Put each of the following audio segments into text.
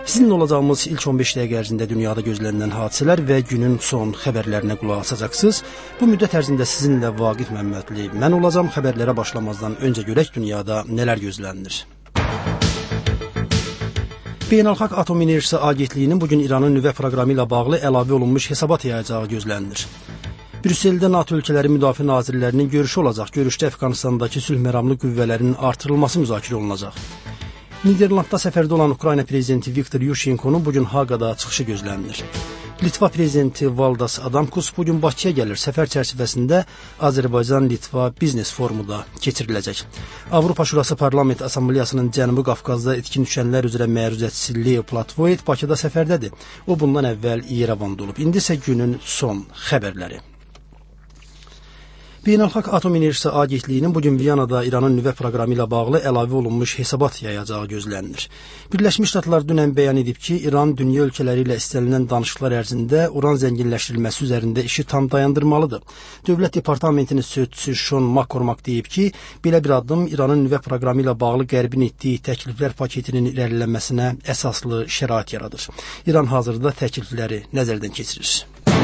Sizinlə olacağımız ilk 15 dəqiqə ərzində dünyada gözlənilən hadisələr və günün son xəbərlərinə qulaq asacaqsınız. Bu müddət ərzində sizinlə Vaqif Məmmədli mən olacağım. Xəbərlərə başlamazdan öncə görək dünyada nələr gözlənilir. Beynəlxalq Atom Enerjisi Agentliyinin bugün İranın nüvə proqramı ilə bağlı əlavə olunmuş hesabat yayacağı gözlənilir. Brüsseldə NATO ölkələri müdafiə nazirlərinin görüşü olacaq. Görüşdə Əfqanistandakı sülh məramlı qüvvələrin artırılması müzakirə olunacaq. Niderlandda səfərdə olan Ukrayna prezidenti Viktor Yushchenko'nun bugün Haqada çıxışı gözlənilir. Litva prezidenti Valdas Adamkus bugün Bakıya gəlir. Səfər çərçivəsində Azərbaycan-Litva biznes forumu da keçiriləcək. Avropa Şurası Parlament Assambleyasının Cənubi Qafqazda itkin düşənlər üzrə məruzəçisi Leo Platvoyt Bakıda səfərdədir. O bundan əvvəl İrəvanda olub. İndi isə günün son xəbərləri. Beynəlxalq Atom Enerjisi Agentliyinin bugün Viyanada İranın nüvə proqramı ilə bağlı əlavə olunmuş hesabat yayacağı gözlənilir. Birləşmiş Ştatlar dünən bəyan edib ki, İran dünya ölkələri ilə istənilən danışıqlar ərzində uran zənginləşdirilməsi üzərində işi tam dayandırmalıdır. Dövlət Departamentinin sözçüsü Sean McCormack deyib ki, belə bir addım İranın nüvə proqramı ilə bağlı Qərbin etdiyi təkliflər paketinin irəlilənməsinə əsaslı şərait yaradır. İran hazırda təklifləri nəzərdən keçirir.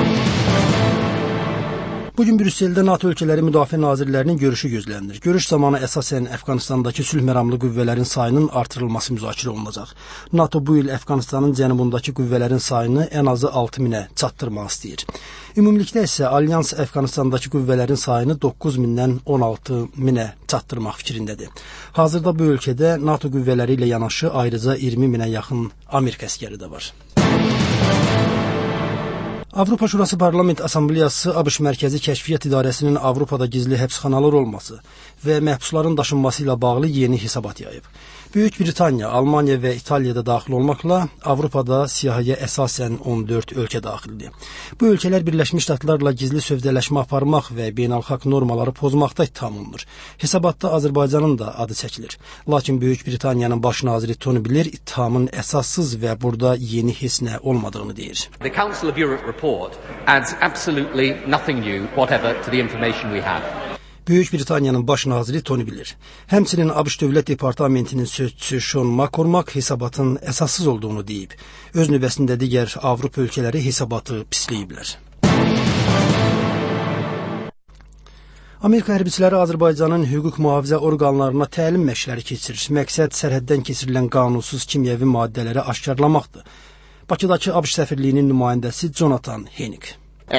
Bugün Brüsseldə NATO ölkələri müdafiə nazirlərinin görüşü gözlənilir. Görüş zamanı əsasən Əfqanistandakı sülh məramlı qüvvələrin sayının artırılması müzakirə olunacaq. NATO bu il Əfqanistanın cənubundakı qüvvələrin sayını ən azı 6000-ə çatdırmaq istəyir. Ümumilikdə isə Alyans Əfqanistandakı qüvvələrin sayını 9000-dən 16000-ə çatdırmaq fikrindədir. Hazırda bu ölkədə NATO qüvvələri ilə yanaşı ayrıca 20000-ə yaxın Amerika əskəri də var. Avropa Şurası Parlament Assambleyası ABŞ Mərkəzi Kəşfiyyat İdarəsinin Avropada gizli həbsxanalar olması və məhbusların daşınması ilə bağlı yeni hesabat yayıb. Böyük Britaniya, Almaniya və İtaliyada daxil olmaqla Avropada siyahıya əsasən 14 ölkə daxildir. Bu ölkələr Birləşmiş Ştatlarla gizli sövdələşmə aparmaq və beynəlxalq normaları pozmaqda ittiham olunur. Hesabatda Azərbaycanın da adı çəkilir. Lakin Böyük Britaniyanın baş naziri Tony Blair ittihamın əsassız və burada yeni heç nə olmadığını deyir. The Council of Europe report adds absolutely nothing new whatever to the information we have. Böyük Britaniyanın baş naziri Tony Blair. Həmçinin ABŞ Dövlət Departamentinin sözçüsü Sean McCormack hesabatın əsassız olduğunu deyib. Öz növbəsində digər Avropa ölkələri hesabatı pisləyiblər. Amerika hərbiçiləri Azərbaycanın hüquq mühafizə orqanlarına təlim məşqləri keçirir. Məqsəd sərhəddən keçirilən qanunsuz kimyəvi maddələri aşkarlamaqdır. Bakıdakı ABŞ səfirliyinin nümayəndəsi Jonathan Henig.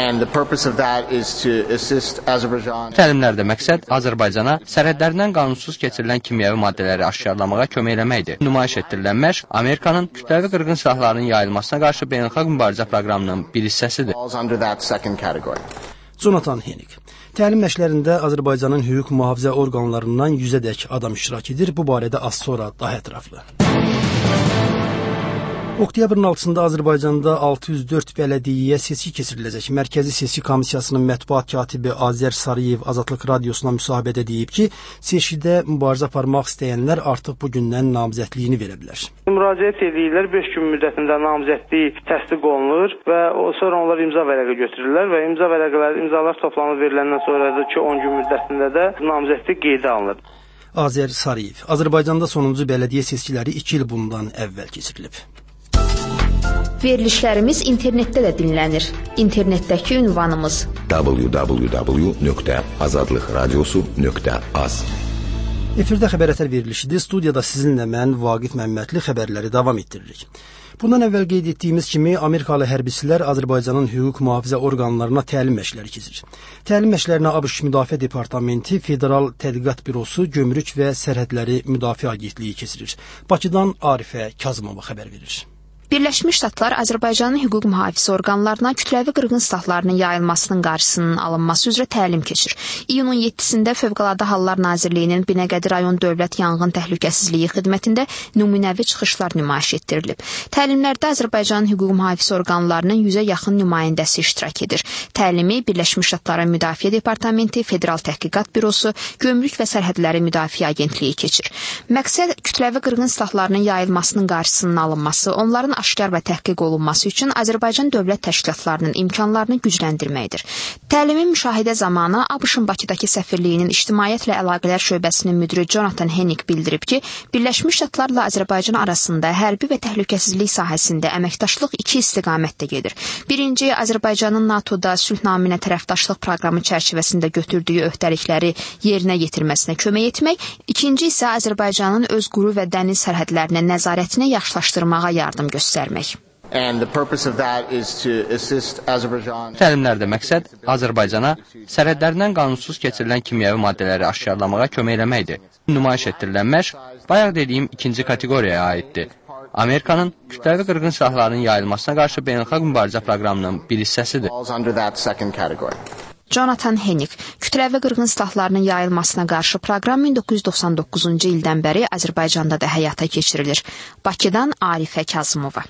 Təlimlərdə məqsəd Azərbaycana sərhədlərindən qanunsuz keçirilən kimyəvi maddələri aşkarlamağa kömək eləməkdir. Nümayiş etdirilən məşq Amerikanın kütləvi qırğın silahlarının yayılmasına qarşı beynəlxalq mübarizə proqramının bir hissəsidir. Jonathan Henig. Təlim məşqlərində Azərbaycanın hüquq mühafizə orqanlarından 100-ədək adam iştirak edir. Bu barədə az sonra daha ətraflı. Oktyabrın 6-sında Azərbaycanda 604 bələdiyyəyə seçki keçiriləcək. Mərkəzi Seçki Komissiyasının mətbuat katibi Azər Sarıyev Azadlıq Radiosuna müsahibədə deyib ki, seçkidə mübarizə aparmaq istəyənlər artıq bugündən namizədliyini verə bilər. Müraciət edirlər, 5 gün müddətində namizədlik təsdiq olunur və sonra onlar imza vərəqə götürürlər və imzalar toplanıb veriləndən sonra da 10 gün müddətində də namizədlik qeydə alınır. Azər Sarıyev. Azərbaycanda sonuncu bələdiyyə seçkiləri 2 il bundan əvvəl keçirilib. Verilişlərimiz internetdə də dinlənir. İnternetdəki ünvanımız www.azadlıqradiosu.az. Efirdə xəbərətər verilişidir. Studiyada sizinlə mən Vaqif Məmmədli xəbərləri davam etdiririk. Bundan əvvəl qeyd etdiyimiz kimi Amerikalı hərbçilər Azərbaycanın hüquq mühafizə orqanlarına təlim məşqləri keçirir. Təlim məşqlərinə ABŞ Müdafiə Departamenti, Federal Tədqiqat Bürosu, Gömrük və Sərhədləri Müdafiə Agentliyi keçirir. Bakıdan Arifə Kazımova xəbər verir. Birləşmiş Ştatlar Azərbaycanın hüquq mühafizə orqanlarına kütləvi qırğın silahlarının yayılmasının qarşısının alınması üzrə təlim keçir. İyunun 7-sində Fövqəladə Hallar Nazirliyinin Binəqədi rayon Dövlət Yanğın Təhlükəsizliyi xidmətində nümunəvi çıxışlar nümayiş etdirilib. Təlimlərdə Azərbaycanın hüquq mühafizə orqanlarının 100-ə yaxın nümayəndəsi iştirak edir. Təlimi Birləşmiş Ştatların Müdafiə Departamenti, Federal Təhqiqat Bürosu, Gömrük və Sərhədləri Müdafiə Agentliyi keçir. Məqsəd kütləvi qırğın silahlarının yayılmasının qarşısının alınması, onların aşkar və təhqiq olunması üçün Azərbaycan dövlət təşkilatlarının imkanlarını gücləndirməkdir. Təlimin müşahidə zamanı ABŞ-ın Bakıdakı səfirliyinin İctimaiyyətlə Əlaqələr şöbəsinin müdiri Jonathan Hennig bildirib ki, Birləşmiş Ştatlarla Azərbaycan arasında hərbi və təhlükəsizlik sahəsində əməkdaşlıq iki istiqamətdə gedir. Birinci, Azərbaycanın NATO-da sülh naminə tərəfdaşlıq proqramı çərçivəsində götürdüyü öhdəlikləri yerinə yetirməsinə kömək etmək. İkinci isə Azərbaycanın öz quru və dəniz sərhədlərinin nəzarətini yaxşılaşdırmağa yardım göstərmək. Təlimlərdə məqsəd Azərbaycana sərhədlərindən qanunsuz keçirilən kimyəvi maddələri aşkarlamağa kömək eləməkdir. Nümayiş etdirilən məşq bayaq dediyim ikinci kateqoriyaya aiddir. Amerikanın kütləvi qırğın silahlarının yayılmasına qarşı beynəlxalq mübarizə proqramının bir hissəsidir. Jonathan Hennig, kütləvi qırğın silahlarının yayılmasına qarşı proqram 1999-cu ildən bəri Azərbaycanda da həyata keçirilir. Bakıdan Arifə Kazımova.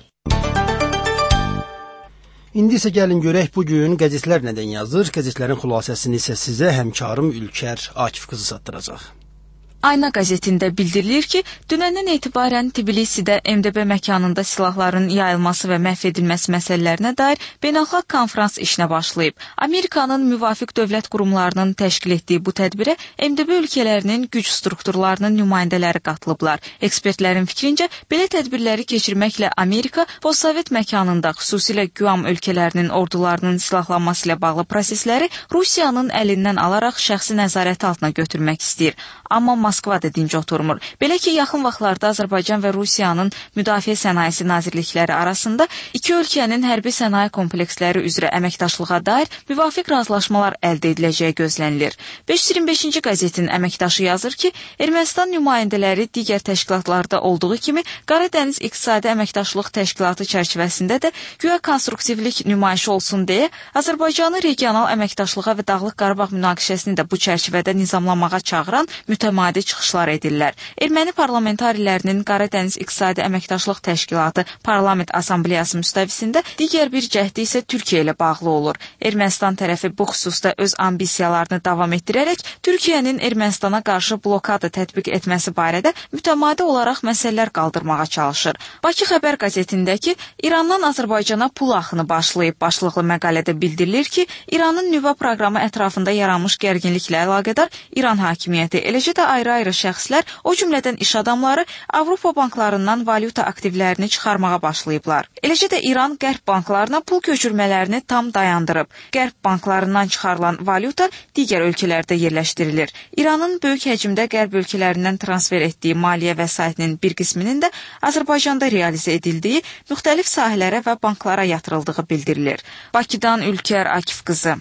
İndi isə gəlin görək bugün qəzetlər nədən yazır. Qəzetlərin xülasəsini isə sizə həmkarım Ülkər Akif qızı çatdıracaq. Ayna qəzetində bildirilir ki, dünəndən etibarən Tbilisidə MDB məkanında silahların yayılması və məhv edilməsi məsələlərinə dair beynəlxalq konfrans işinə başlayıb. Amerikanın müvafiq dövlət qurumlarının təşkil etdiyi bu tədbirə MDB ölkələrinin güc strukturlarının nümayəndələri qatılıblar. Ekspertlərin fikrincə, belə tədbirləri keçirməklə Amerika postsovet məkanında xüsusilə Guam ölkələrinin ordularının silahlanması ilə bağlı prosesləri Rusiyanın əlindən alaraq şəxsi nəzarət altına götürmək istəyir. Amma Moskva da dinc oturmur. Belə ki, yaxın vaxtlarda Azərbaycan və Rusiyanın Müdafiə Sənayesi Nazirlikləri arasında iki ölkənin hərbi sənaye kompleksləri üzrə əməkdaşlığa dair müvafiq razılaşmalar əldə ediləcəyi gözlənilir. 525-ci qəzetin əməkdaşı yazır ki, Ermənistan nümayəndələri digər təşkilatlarda olduğu kimi Qara Dəniz İqtisadi Əməkdaşlıq Təşkilatı çərçivəsində də güya konstruktivlik nümayişi olsun deyə Azərbaycanı regional əməkdaşlığa və Dağlıq Qarabağ münaqişəsini də bu çərçivədə nizamlamağa çağıran mütəmadi çıxışlar edirlər. Erməni parlamentarilərinin Qara Dəniz İqtisadi Əməkdaşlıq Təşkilatı Parlament Assambleyası müstəvisində digər bir cəhdi isə Türkiyə ilə bağlı olur. Ermənistan tərəfi bu xüsusda öz ambisiyalarını davam etdirərək Türkiyənin Ermənistana qarşı blokada tətbiq etməsi barədə mütəmadi olaraq məsələlər qaldırmağa çalışır. Bakı Xəbər qəzetindəki İrandan Azərbaycana pul axını başlayıb başlıqlı məqalədə bildirilir ki, İranın nüvə proqramı ətrafında yaranmış gərginliklə əlaqədar İran hakimiyyəti, eləcə də ayrı-ayrı şəxslər, o cümlədən iş adamları Avropa banklarından valyuta aktivlərini çıxarmağa başlayıblar. Eləcə də İran qərb banklarına pul köçürmələrini tam dayandırıb. Qərb banklarından çıxarılan valyuta digər ölkələrdə yerləşdirilir. İranın böyük həcmdə qərb ölkələrindən transfer etdiyi maliyyə vəsaitinin bir qisminin də Azərbaycanda realizə edildiyi müxtəlif sahələrə və banklara yatırıldığı bildirilir. Bakıdan Ülkər Akif qızı.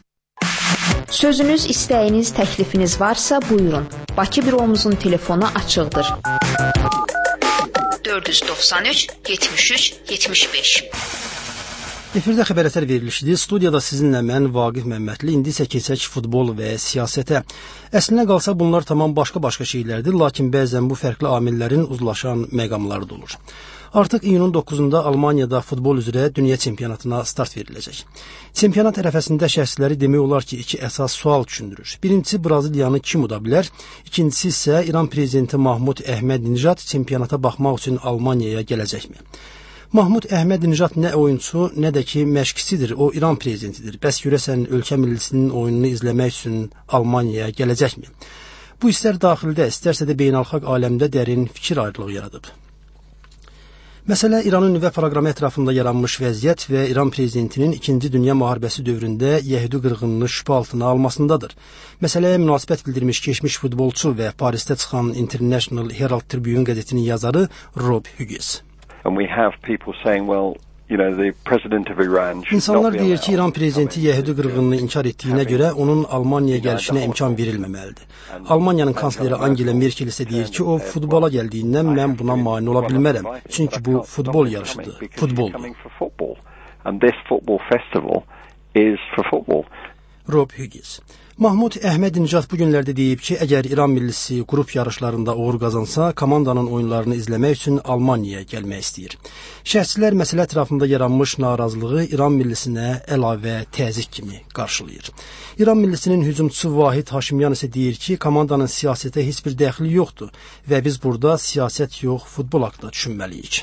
Sözünüz, istəyiniz, təklifiniz varsa buyurun. Bakı büromuzun telefonu açıqdır. 493 73 75. Efirdə xəbər verilişidir. Studiyada sizinlə mən Vaqif Məmmədli. İndi isə keçək futbol və siyasətə. Əslinə qalsa bunlar tamam başqa şeylərdir, lakin bəzən bu fərqli amillərin uzlaşan məqamları da olur. Artıq iyunun 9-da Almaniyada futbol üzrə dünya çempionatına start veriləcək. Çempionat ərəfəsində şəxsləri demək olar ki, iki əsas sual düşündürür. Birincisi, Braziliyanı kim uda bilər? İkincisi isə İran prezidenti Mahmud Əhmədinejad çempionata baxmaq üçün Almaniyaya gələcəkmi? Mahmud Əhmədinejad nə oyunçu, nə də ki məşqçisidir, o İran prezidentidir. Bəs görəsən ölkə millisinin oyununu izləmək üçün Almaniyaya gələcəkmi? Bu istər daxildə, istərsə də beynəlxalq aləmdə dərin fikir ayrılığı yaradıb. Məsələ İranın nüvə proqramı ətrafında yaranmış vəziyyət və İran prezidentinin 2-ci Dünya müharibəsi dövründə Yəhudi qırğınını şübhə altına almasındadır. Məsələyə münasibət bildirmiş keçmiş futbolçu və Parisdə çıxan International Herald Tribune qəzetinin yazarı Rob Hughes. İnsanlar deyir ki, İran prezidenti Yəhudi qırğınını inkar etdiyinə görə onun Almaniyaya gəlişinə imkan verilməməlidir. Almaniyanın kansleri Angela Merkel isə deyir ki, o futbola gəldiyindən mən buna mane ola bilmərəm. Çünki bu futbol yarışıdır, futboldur. Rob Hughes. Mahmud Əhmədinejad bu günlərdə deyib ki, əgər İran millisi qrup yarışlarında uğur qazansa, komandanın oyunlarını izləmək üçün Almaniyaya gəlmək istəyir. Şəxslər məsələ ətrafında yaranmış narazılığı İran millisinə əlavə təzyiq kimi qarşılayır. İran millisinin hücumçusu Vahid Haşimyan isə deyir ki, komandanın siyasətə heç bir dəxli yoxdur və biz burada siyasət yox, futbol haqqında düşünməliyik.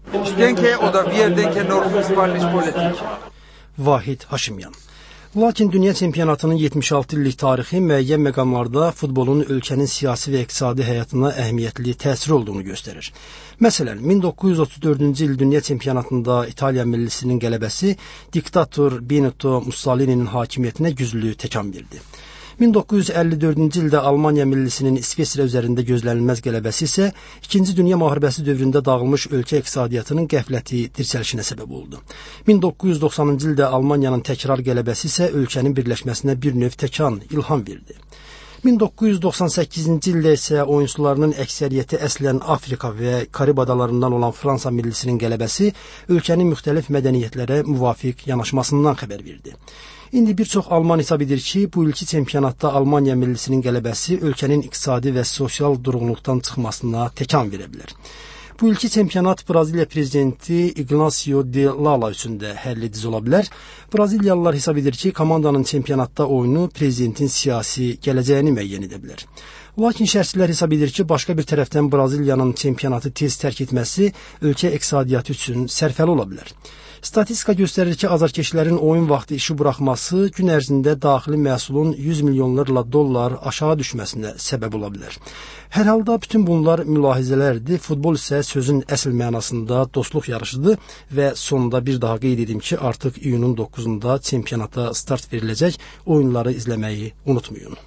Denke oder wir denken nur Fußball-Politik. Vahid Haşimyan. Lakin dünya çempionatının 76 illik tarixi müəyyən məqamlarda futbolun ölkənin siyasi və iqtisadi həyatına əhəmiyyətli təsir olduğunu göstərir. Məsələn, 1934-cü il dünya çempionatında İtaliya millisinin qələbəsi diktator Benito Mussolini'nin hakimiyyətinə güclü təkan verdi. 1954-cü ildə Almaniya millisinin İsveçrə üzərində gözlənilməz qələbəsi isə 2-ci Dünya müharibəsi dövründə dağılmış ölkə iqtisadiyyatının qəfləti dirçəlişinə səbəb oldu. 1990-cı ildə Almaniyanın təkrar qələbəsi isə ölkənin birləşməsinə bir növ təkan, ilham verdi. 1998-ci ildə isə oyunçularının əksəriyyəti əslən Afrika və Karib adalarından olan Fransa millisinin qələbəsi ölkənin müxtəlif mədəniyyətlərə müvafiq yanaşmasından xəbər verdi. İndi bir çox Alman hesab edir ki, bu ilki çempionatda Almaniya millisinin qələbəsi ölkənin iqtisadi və sosial durğunluqdan çıxmasına təkan verə bilər. Bu ilki çempionat Braziliya prezidenti Ignacio de Lula üçün də həlledici ola bilər. Braziliyalılar hesab edir ki, komandanın çempionatda oyunu prezidentin siyasi gələcəyini müəyyən edə bilər. Lakin şərhçilər hesab edir ki, başqa bir tərəfdən Braziliyanın çempionatı tez tərk etməsi ölkə iqtisadiyyatı üçün sərfəli ola bilər. Statistika göstərir ki, azarkeşlərin oyun vaxtı işi buraxması gün ərzində daxili məhsulun 100 milyonlarla dollar aşağı düşməsinə səbəb ola bilər. Hər halda bütün bunlar mülahizələrdir. Futbol isə sözün əsl mənasında dostluq yarışıdır və sonunda bir daha qeyd edim ki, artıq iyunun 9-da çempionata start veriləcək. Oyunları izləməyi unutmayın.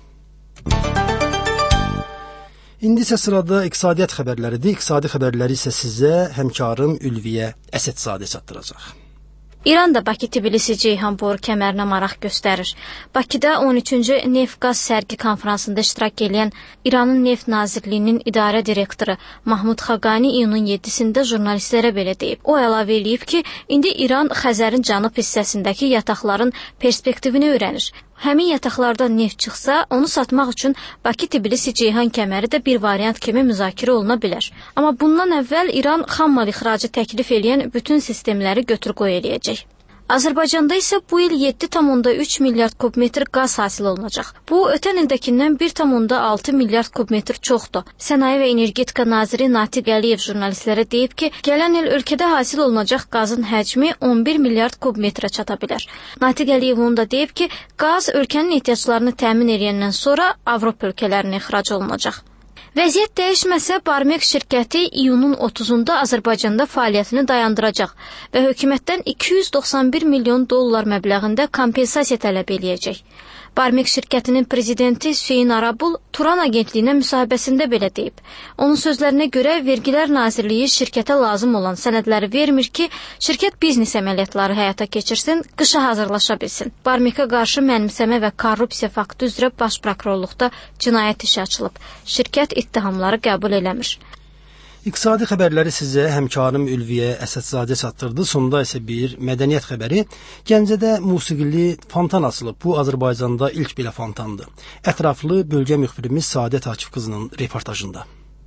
İndi isə sırada iqtisadiyyat xəbərləridir. İqtisadi xəbərləri isə sizə həmkarım Ülviyə Əsədzadə çatdıracaq. İran da Bakı-Tbilisi-Ceyhan boru kəmərinə maraq göstərir. Bakıda 13-cü Neft-Qaz sərgi konfransında iştirak edən İranın Neft Nazirliyinin idarə direktoru Mahmud Xaqani iyunun 7-sində jurnalistlərə belə deyib. O əlavə edib ki, indi İran Xəzərin cənub hissəsindəki yataqların perspektivini öyrənir. Həmin yataqlardan neft çıxsa, onu satmaq üçün Bakı-Tbilisi-Ceyhan kəməri də bir variant kimi müzakirə oluna bilər. Amma bundan əvvəl İran xammal ixracı təklif edən bütün sistemləri götür-qoy eləyəcək. Azərbaycanda isə bu il 7,3 milyard kubmetr qaz hasil olunacaq. Bu, ötən ildekindən 1,6 milyard kubmetr çoxdur. Sənaye və Energetika naziri Natiq Əliyev jurnalistlərə deyib ki, gələn il ölkədə hasil olunacaq qazın həcmi 11 milyard kubmetrə çata bilər. Natiq Əliyev onu da deyib ki, qaz ölkənin ehtiyaclarını təmin edəndən sonra Avropa ölkələrinə ixrac olunacaq. Vəziyyət dəyişməsə, Barmex şirkəti iyunun 30-da Azərbaycanda fəaliyyətini dayandıracaq və hökumətdən 291 milyon dollar məbləğində kompensasiya tələb eləyəcək. Barmex şirkətinin prezidenti Hüseyn Arabul Turan agentliyinə müsahibəsində belə deyib. Onun sözlərinə görə Vergilər Nazirliyi şirkətə lazım olan sənədləri vermir ki, şirkət biznes əməliyyatları həyata keçirsin, qışa hazırlaşa bilsin. Barmexə qarşı mənimsəmə və korrupsiya faktı üzrə baş prokurorluqda cinayət işi açılıb. Şirkət ittihamları qəbul eləmir. İqtisadi xəbərləri sizə həmkarım Ülviyə Əsədzadə çatdırdı. Sonda isə bir mədəniyyət xəbəri. Gəncədə musiqili fontan açılıb. Bu, Azərbaycanda ilk belə fontandır. Ətraflı bölgə müxbirimiz Saadət Akif qızının reportajında.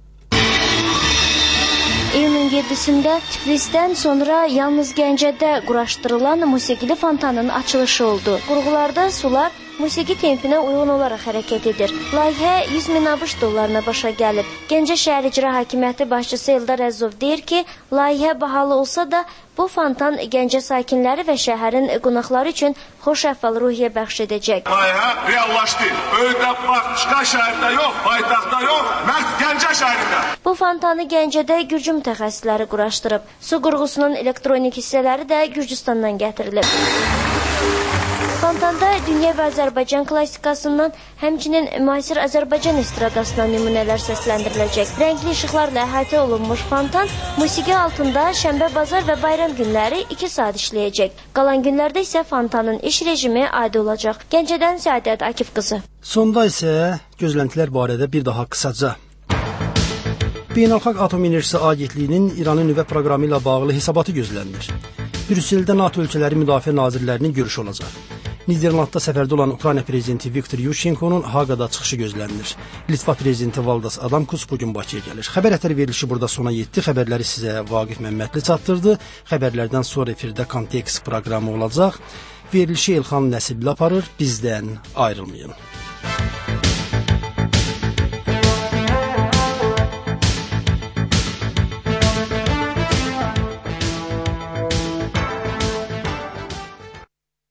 İyunun 7-sində Tiflisdən sonra yalnız Gəncədə quraşdırılan musiqili fontanın açılışı oldu. Qurğularda sular musiqi tempinə uyğun olaraq hərəkət edir. Layihə 100 min ABŞ dollarına başa gəlib. Gəncə şəhər icra hakimiyyəti başçısı Eldar Əzov deyir ki, layihə bahalı olsa da bu fontan Gəncə sakinləri və şəhərin qonaqları üçün xoş əhval ruhiyyə bəxş edəcək. Layihə reallaşdı. Öydə başqa şəhərdə yox, paytaxtda yox, məhz Gəncə şəhərində. Bu fontanı Gəncədə Gürcü mütəxəssisləri quraşdırıb. Su qurğusunun elektronik hissələri də Gürcüstandan gətirilib. Fontanda dünya və Azərbaycan klassikasından, həmçinin müasir Azərbaycan estradasından nümunələr səsləndiriləcək. Rəngli işıqlarla əhatə olunmuş fontan musiqi altında şənbə, bazar və bayram günləri 2 saat işləyəcək. Qalan günlərdə isə fontanın iş rejimi adi olacaq. Gəncədən Səadət Akif qızı. Sonda isə gözləntilər barədə bir daha qısaca. Beynəlxalq Atom Enerjisi Agentliyinin İranın nüvə proqramı ilə bağlı hesabatı gözlənilir. Brüsseldə NATO ölkələri müdafiə nazirlərinin görüşü olacaq. Niderlandda səfərdə olan Ukrayna prezidenti Viktor Yushchenko'nun Haqada çıxışı gözlənilir. Litva prezidenti Valdas Adamkus bugün Bakıya gəlir. Xəbər ətəri verilişi burada sona yetdi. Xəbərləri sizə Vaqif Məmmədli çatdırdı. Xəbərlərdən sonra efirdə Kontekst proqramı olacaq. Verilişi Elxan Nəsibli aparır. Bizdən ayrılmayın.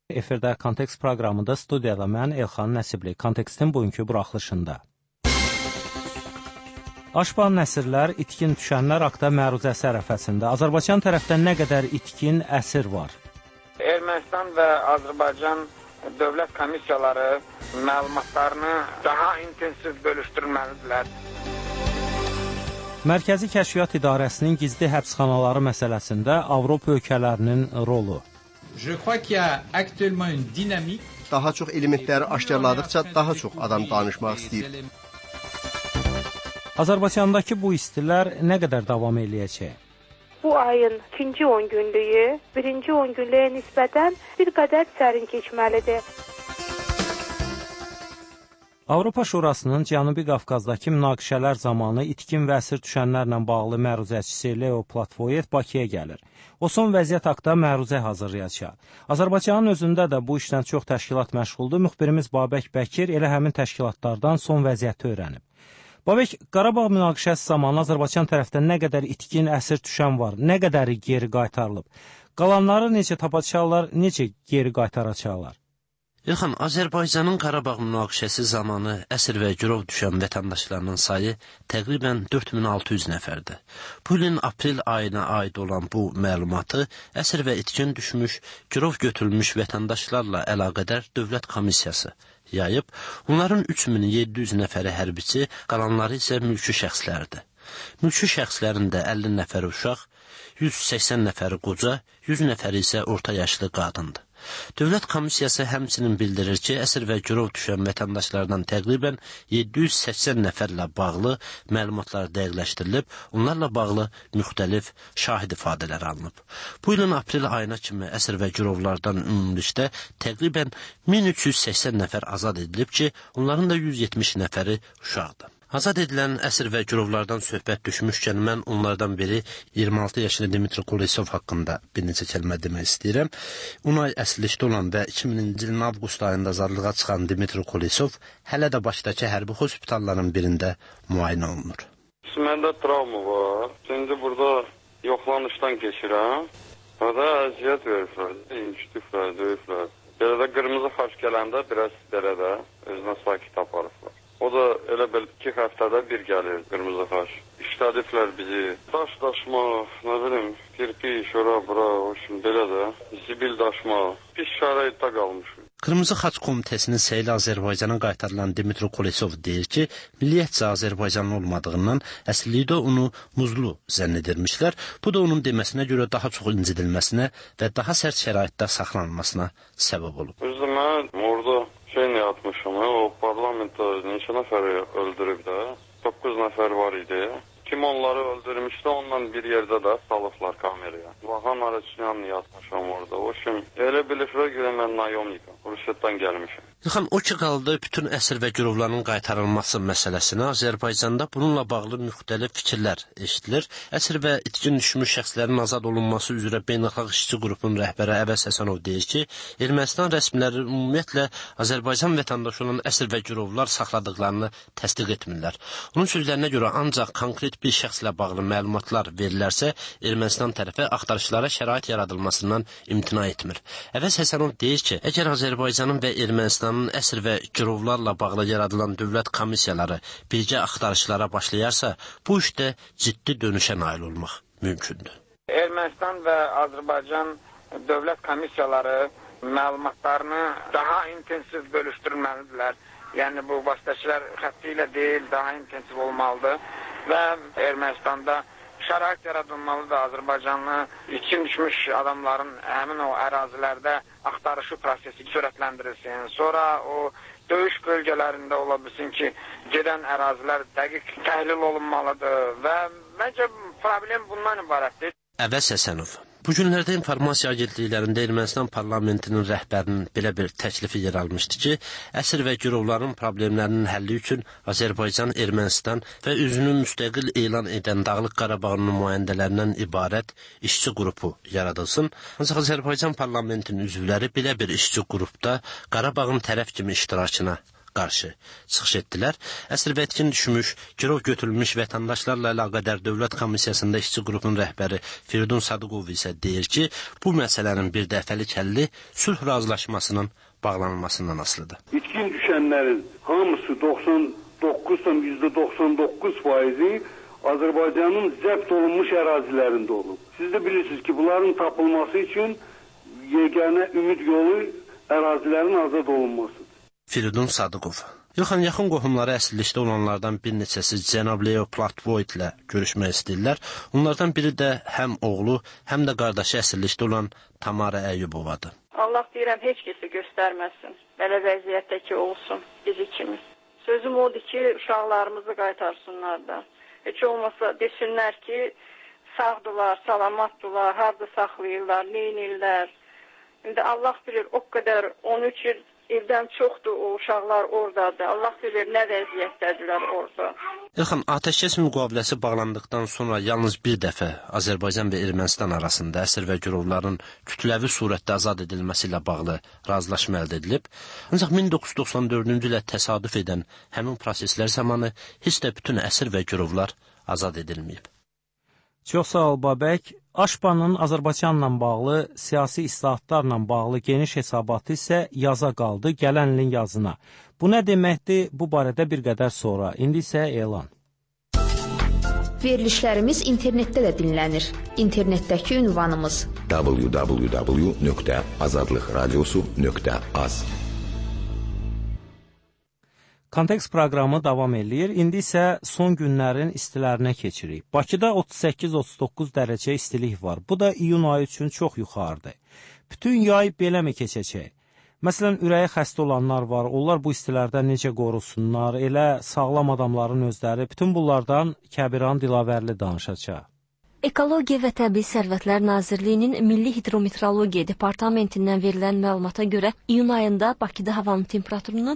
Efirdə Kontekst proqramında studiyada mən Elxan Nəsibli. Kontekstin bugünkü buraxılışında. Aşban Nəsirlər, itkin düşənlər haqda məruzəsi ərəfəsində Azərbaycan tərəfdən nə qədər itkin əsir var? Ermənistan və Azərbaycan dövlət komissiyaları məlumatlarını daha intensiv bölüşdürməlidirlər. Mərkəzi Kəşfiyyat İdarəsinin gizli həbsxanaları məsələsində Avropa ölkələrinin rolu. Daha çox elementləri aşkarladıqca daha çox adam danışmaq istəyir. Azərbaycandakı bu istilər nə qədər davam eləyəcək? Bu ayın ikinci 10 günlüyü birinci 10 günlüyə nisbətən bir qədər sərin keçməlidir. Avropa Şurasının Cənubi Qafqazdakı münaqişələr zamanı itkin və əsir düşənlərlə bağlı məruzəçisi Leo Platvoyev Bakıya gəlir. O son vəziyyət haqda məruzə hazırlayacaq. Azərbaycanın özündə də bu işlə çox təşkilat məşğuldur. Müxbirimiz Babək Bəkir elə həmin təşkilatlardan son vəziyyəti öyrənib. Babək, Qarabağ münaqişəsi zamanı Azərbaycan tərəfdən nə qədər itkin əsir düşən var, nə qədəri geri qaytarılıb? Qalanları necə tapacaqlar, necə geri qaytaracaqlar? Elxan, Azərbaycanın Qarabağ münaqişəsi zamanı əsir və girov düşən vətəndaşlarının sayı təqribən 4600 nəfərdir. Bu ilin aprel ayına aid olan bu məlumatı əsir və itkin düşmüş, girov götürülmüş vətəndaşlarla əlaqədar dövlət komissiyası yayıb. Onların 3700 nəfəri hərbiçi, qalanları isə mülki şəxslərdir. Mülki şəxslərin də 50 nəfəri uşaq, 180 nəfəri qoca, 100 nəfəri isə orta yaşlı qadındır. Dövlət komissiyası həmçinin bildirir ki, əsir və girov düşən vətəndaşlardan təqribən 780 nəfərlə bağlı məlumatlar dəqiqləşdirilib, onlarla bağlı müxtəlif şahid ifadələr alınıb. Bu ilin aprel ayına kimi əsir və girovlardan ümumilikdə təqribən 1380 nəfər azad edilib ki, onların da 170 nəfəri uşaqdır. Azad edilən əsir və girovlardan söhbət düşmüşkən mən onlardan biri 26 yaşlı Dimitri Kulesov haqqında bir neçə kəlmə demək istəyirəm. 10 ay əsirlikdə olan və 2000-ci ilin avqust ayında azadlığa çıxan Dimitri Kulesov hələ də Bakıdakı hərbi hospitalların birində müayinə olunur. Məndə travma var. Şimdi burada yoxlanışdan keçirəm. Orada əziyyət verirlər, incitiblər, döyüblər. Belə də qırmızı xaç gələndə biraz belə də özünə sakit aparıblar. O da elə bil 2 həftədə bir gəlir qırmızı xaç. İşlədiblər bizi. Daş daşma, nə bilim, kirpiş, ora, bura, o şimdi belə də zibil daşma. Pis şəraitdə qalmışıq. Qırmızı Xaç Komitəsinin səyli Azərbaycana qaytarılan Dimitri Kulesov deyir ki, milliyyətcə Azərbaycanlı olmadığından əsirlikdə onu muzlu zənn edirmişlər. Bu da onun deməsinə görə daha çox incidilməsinə və daha sərt şəraitdə saxlanılmasına səbəb olub. Özdə mən orada ne atmışım, o parlamentdə neçə nəfəri öldürüb də, 9 nəfər var idi. Kim onları öldürmüşdü, ondan bir yerdə də salıblar kameraya. Vahan Araçyan'ı yatmışam orada. O şimdi elə biliflər görə mən nayomnikam. Rusiyadan gəlmişim. Yıxan, o ki qaldı bütün əsir və girovların qaytarılması məsələsinə Azərbaycanda bununla bağlı müxtəlif fikirlər eşidilir. Əsir və itkin düşmüş şəxslərin azad olunması üzrə beynəlxalq işçi qrupunun rəhbəri Əvəz Həsənov deyir ki, Ermənistan rəsmiləri ümumiyyətlə Azərbaycan vətəndaşı olan əsir və girovlar saxladıqlarını təsdiq etmirlər. Onun sözlərinə görə ancaq konkret bir şəxslə bağlı məlumatlar verilərsə, Ermənistan tərəfi axtarışlara şərait yaradılmasından imtina etmir. Əvəz Həsənov deyir ki, əgər Azərbaycanın və Ermənistanın əsir və girovlarla bağlı yaradılan dövlət komissiyaları birgə axtarışlara başlayarsa, bu işdə ciddi dönüşə nail olmaq mümkündür. Ermənistan və Azərbaycan dövlət komissiyaları məlumatlarını daha intensiv bölüşdürməlidirlər. Yəni bu vasitəçilər xətti ilə deyil, daha intensiv olmalıdır və Ermənistanda şərait yaradılmalıdır. Azərbaycanlı itkin düşmüş adamların həmin o ərazilərdə axtarışı prosesi sürətləndirilsin. Sonra o döyüş bölgələrində ola bilsin ki, gedən ərazilər dəqiq təhlil olunmalıdır və məncə problem bundan ibarətdir. Əvəz Həsənov. Bu günlərdə informasiya agentliklərində Ermənistan parlamentinin rəhbərinin belə bir təklifi yer almışdı ki, əsir və girovların problemlərinin həlli üçün Azərbaycan, Ermənistan və özünü müstəqil elan edən Dağlıq Qarabağın nümayəndələrindən ibarət işçi qrupu yaradılsın. Ancaq Azərbaycan parlamentinin üzvləri belə bir işçi qrupda Qarabağın tərəf kimi iştirakına qarşı çıxış etdilər. Əsir və etkin düşmüş, girov götürülmüş vətəndaşlarla əlaqədar Dövlət Komissiyasında işçi qrupun rəhbəri Firidun Sadıqov isə deyir ki, bu məsələnin bir dəfəlik həlli sülh razılaşmasının bağlanılmasından asılıdır. İtkin düşənlərin hamısı 99,99% Azərbaycanın zəbt olunmuş ərazilərində olub. Siz də bilirsiniz ki, bunların tapılması üçün yeganə ümid yolu ərazilərin azad olunmasıdır. Firidun Sadıqov. İlxan, yaxın qohumları əsirlikdə olanlardan bir neçəsi cənab Leo Platvoyt ilə görüşmək istəyirlər. Onlardan biri də həm oğlu, həm də qardaşı əsirlikdə olan Tamara Əyyubovadır. Allah deyirəm, heç kəsi göstərməsin. Belə vəziyyətdəki olsun bizi kimi. Sözüm odur ki, uşaqlarımızı qaytarsınlar da. Heç olmasa desinlər ki, sağdılar, salamatdılar, harada saxlayırlar, neynirlər. İndi Allah bilir, o qədər 13 ildən çoxdur o uşaqlar oradadır. Allah bilir, nə vəziyyətdədirlər orada. İlxan, atəşkəs müqaviləsi bağlandıqdan sonra yalnız bir dəfə Azərbaycan və Ermənistan arasında əsir və girovların kütləvi surətdə azad edilməsi ilə bağlı razılaşma əldə edilib. Ancaq 1994-cü ilə təsadüf edən həmin proseslər zamanı heç də bütün əsir və girovlar azad edilməyib. Çox sağ ol, Babək. Aşpanın Azərbaycanla bağlı, siyasi islahatlarla bağlı geniş hesabatı isə yaza qaldı, gələn ilin yazına. Bu nə deməkdir? Bu barədə bir qədər sonra. İndi isə elan. Verilişlərimiz internetdə də dinlənir. İnternetdəki ünvanımız www.azadlıqradiosu.az. Kontekst proqramı davam eləyir. İndi isə son günlərin istilərinə keçirik. Bakıda 38-39 dərəcə istilik var. Bu da iyun ayı üçün çox yuxarıdır. Bütün yay belə mi keçəcək? Məsələn, ürəyi xəstə olanlar var. Onlar bu istilərdən necə qorusunlar? Elə sağlam adamların özləri. Bütün bunlardan Kəbiran Dilavərli danışacaq. Ekologiya və Təbii Sərvətlər Nazirliyinin Milli Hidrometeorologiya Departamentindən verilən məlumata görə iyun ayında Bakıda havanın temperaturunun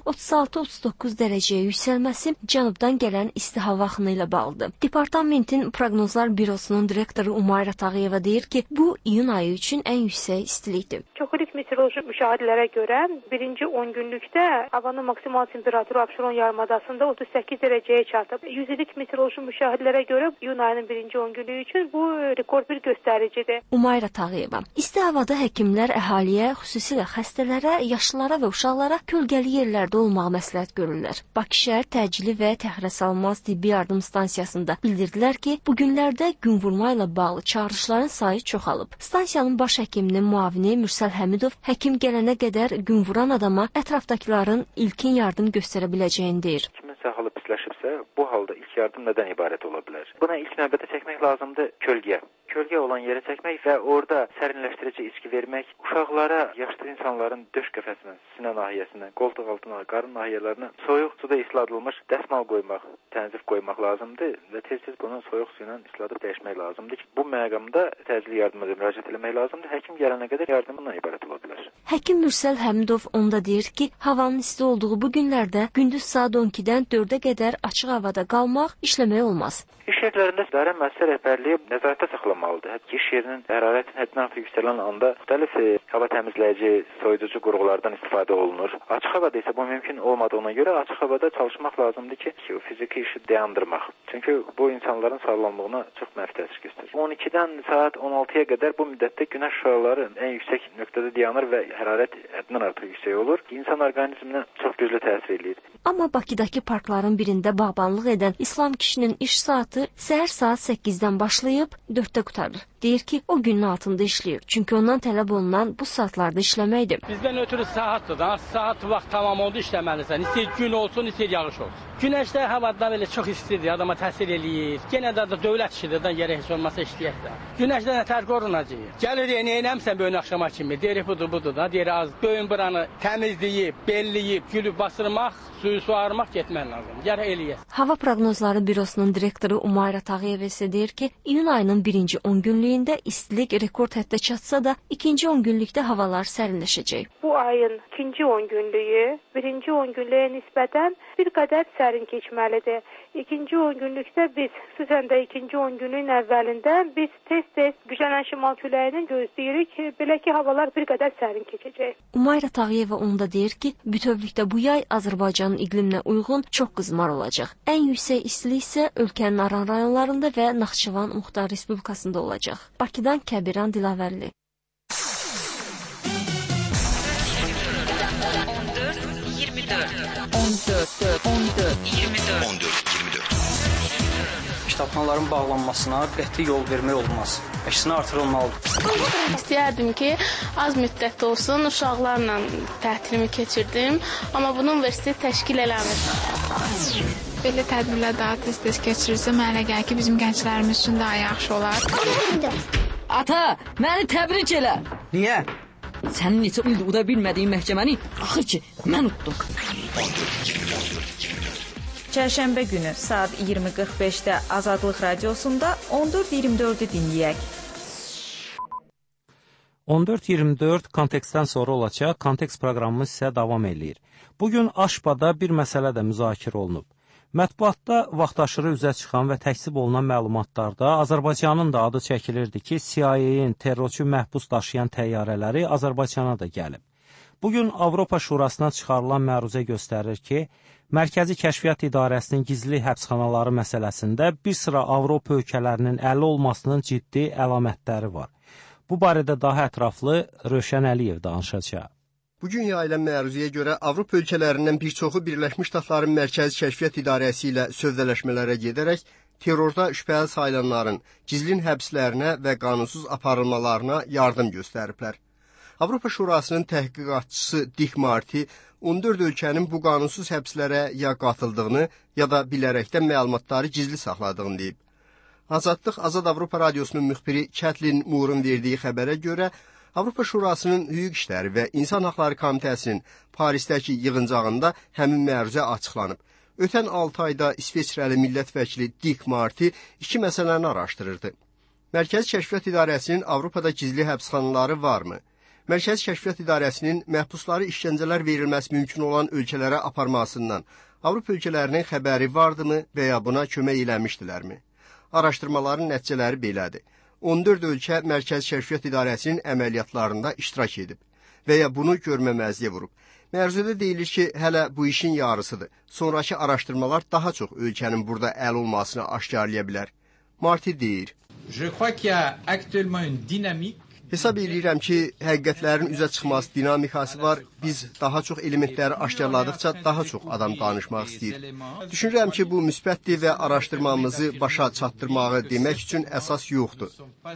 36-39 dərəcəyə yüksəlməsi cənubdan gələn isti hava axını ilə bağlıdır. Departamentin Proqnozlar Bürosunun direktoru Umayra Tağıyeva deyir ki, bu iyun ayı üçün ən yüksək istilikdir. Çoxulik meteoroloji müşahidələrə görə birinci 10 günlükdə havanın maksimal temperaturu Abşeron yarımadasında 38 dərəcəyə çatıb. 100 illik meteoroloji müşahidələrə görə iyun ayının birinci 10 günlüyü üçün bu rekord bir göstəricidir. Umayra Tağıyeva. İsti havada həkimlər əhaliyə, xüsusilə xəstələrə, yaşlılara və uşaqlara kölgəli yerlərdə olmağı məsləhət görürlər. Bakı şəhər təcili və təxirəsalınmaz tibbi yardım stansiyasında bildirdilər ki, bu günlərdə günvurma ilə bağlı çağırışların sayı çoxalıb. Stansiyanın baş həkiminin müavini Mürsəl Həmidov həkim gələnə qədər günvuran adama ətrafdakıların ilkin yardım göstərə biləcəyini deyir. Halı pisləşibsə, bu halda ilk yardım nədən ibarət ola bilər? Buna ilk növbədə çəkmək lazımdır kölgə. Kölgə olan yerə çəkmək və orada sərinləşdirici içki vermək, uşaqlara, yaşlı insanların döş qəfəsinə, sinə nahiyəsinə, qoltuq altına, qarın nahiyələrinə soyuq suda isladılmış dəsmal qoymaq, tənzif qoymaq lazımdır və tez-tez bunu soyuq su ilə isladıb dəyişmək lazımdır ki, bu məqamda təcili yardıma müraciət etmək lazımdır. Həkim gələnə qədər yardımından ibarət ola bilər. Həkim Mürsəl Həmidov onda deyir ki, havanın isti olduğu bu günlərdə gündüz saat 12-dən 4-ə qədər açıq havada qalmaq, işləmək olmaz. İş yerlərində idarə müəssisə rəhbərliyi nəzarətdə saxlamalıdır. İş yerinin hərarətin həddindən artıq yüksələn anda müxtəlif hava təmizləyici, soyuducu qurğulardan istifadə olunur. Açıq havada isə bu mümkün olmadığına görə açıq havada çalışmaq lazımdır ki, o fiziki işi dayandırmaq. Çünki bu insanların sağlamlığına çox mənfi təsir göstərir. 12-dən saat 16-ya qədər bu müddətdə günəş şüaları ən yüksək nöqtədə dayanır və hərarət həddindən artıq yüksək olur. İnsan orqanizminə çox güclü təsir eləyir. Amma Bakıdakı parkların birində bağbanlıq edən İslam kişinin iş saatı səhər saat 8-dən başlayıb 4-də qutarır. Deyir ki, o günün altında işləyir. Çünki ondan tələb olunan bu saatlarda işləməkdir. Bizdən ötürü saatdır da. Saat vaxt tamam oldu işləməlisən. İstəyir gün olsun, istəyir yağış olsun. Günəşdə havada belə çox istidir, adama təsir eləyir. Yenə də dövlət işidir də, yerə heç olmasa işləyək də. Günəşdə nətər qorunacaq? Gəlir neynəmsən böyün axşama kimi? Deyir budur da. Deyir az böyün buranı təmizləyib, belləyib, gülüb basırmaq, suyu suarmaq getmək lazım. Gələ eləyək. Hava Proqnozları Bürosunun direktoru Umayra Tağıyeva isə deyir ki, iyun ayının birinci 10 günlüyündə istilik rekord həddə çatsa da, ikinci 10 günlükdə havalar sərinləşəcək. Bu ayın ikinci 10 günlüyü birinci 10 günlüyə nisbətən bir qədər sərin keçməlidir. İkinci 10 günlükdə biz, xüsusən də ikinci 10 günün əvvəlində biz tez-tez güclənən şimal küləyini gözləyirik. Belə ki, havalar bir qədər sərin keçəcək. Umayra Tağıyeva onda deyir ki, bütövlükdə bu yay Azərbaycanın iqliminə uyğun çox qızmar olacaq. Ən yüksək istilik isə ölkənin Aran rayonlarında və Naxçıvan Muxtar Respublikasında olacaq. Bakıdan Kəbiran Dilavərli. 14-24 Kitabxanaların bağlanmasına qəti yol vermək olmaz. Əksinə artırılmalıdır. İstəyərdim ki, az müddət olsun uşaqlarla tətilimi keçirdim, amma bunu universitet təşkil eləmir. Belə tədbirlər daha tez-tez keçirirsə, mənə elə gəlir ki, bizim gənclərimiz üçün daha yaxşı olar. Ata, məni təbrik elə. Niyə? Sənin neçə ildir uda bilmədiyin məhkəməni axır ki, mən utdum. Çərşənbə günü saat 20:45-də Azadlıq Radiosunda 14-24-ü dinləyək. 14-24 kontekstdən sonra olacaq, kontekst proqramımız isə davam eləyir. Bugün Aşbada bir məsələ də müzakirə olunub. Mətbuatda vaxtaşırı üzə çıxan və təksib olunan məlumatlarda Azərbaycanın da adı çəkilirdi ki, CIA-nin terrorçu məhbus daşıyan təyyarələri Azərbaycana da gəlib. Bugün Avropa Şurasına çıxarılan məruzə göstərir ki, Mərkəzi Kəşfiyyat İdarəsinin gizli həbsxanaları məsələsində bir sıra Avropa ölkələrinin əli olmasının ciddi əlamətləri var. Bu barədə daha ətraflı Rövşən Əliyev danışacaq. Bugün yayılan məruzəyə görə Avropa ölkələrindən bir çoxu Birləşmiş Ştatların Mərkəzi Kəşfiyyat İdarəsi ilə sövdələşmələrə gedərək terrorda şübhəli sayılanların gizlin həbslərinə və qanunsuz aparılmalarına yardım göstəriblər. Avropa Şurasının təhqiqatçısı Dick Marty 14 ölkənin bu qanunsuz həbslərə ya qatıldığını, ya da bilərəkdən məlumatları gizli saxladığını deyib. Azadlıq Azad Avropa Radiosunun müxbiri Kathleen Moore'un verdiyi xəbərə görə Avropa Şurasının Hüquq İşləri və İnsan Haqları Komitəsinin Parisdəki yığıncağında həmin məruzə açıqlanıb. Ötən 6 ayda İsveçrəli millət vəkili Dick Marty iki məsələni araşdırırdı. Mərkəzi Kəşfiyyat İdarəsinin Avropada gizli həbsxanaları varmı? Mərkəzi Kəşfiyyat İdarəsinin məhbusları işgəncələr verilməsi mümkün olan ölkələrə aparmasından Avropa ölkələrinin xəbəri vardımı və ya buna kömək eləmişdilərmi? Araşdırmaların nəticələri belədir. 14 ölkə Mərkəzi Kəşfiyyat İdarəsinin əməliyyatlarında iştirak edib və ya bunu görməməzliyə vurub. Məruzədə deyilir ki, hələ bu işin yarısıdır. Sonraki araşdırmalar daha çox ölkənin burada əl olmasını aşkarlaya bilər. Marty deyir. Hesab edirəm ki, həqiqətlərin üzə çıxması dinamikası var. Biz daha çox elementləri aşkarladıqca daha çox adam danışmaq istəyir. Düşünürəm ki, bu müsbətdir və araşdırmamızı başa çatdırmağı demək üçün əsas yoxdur.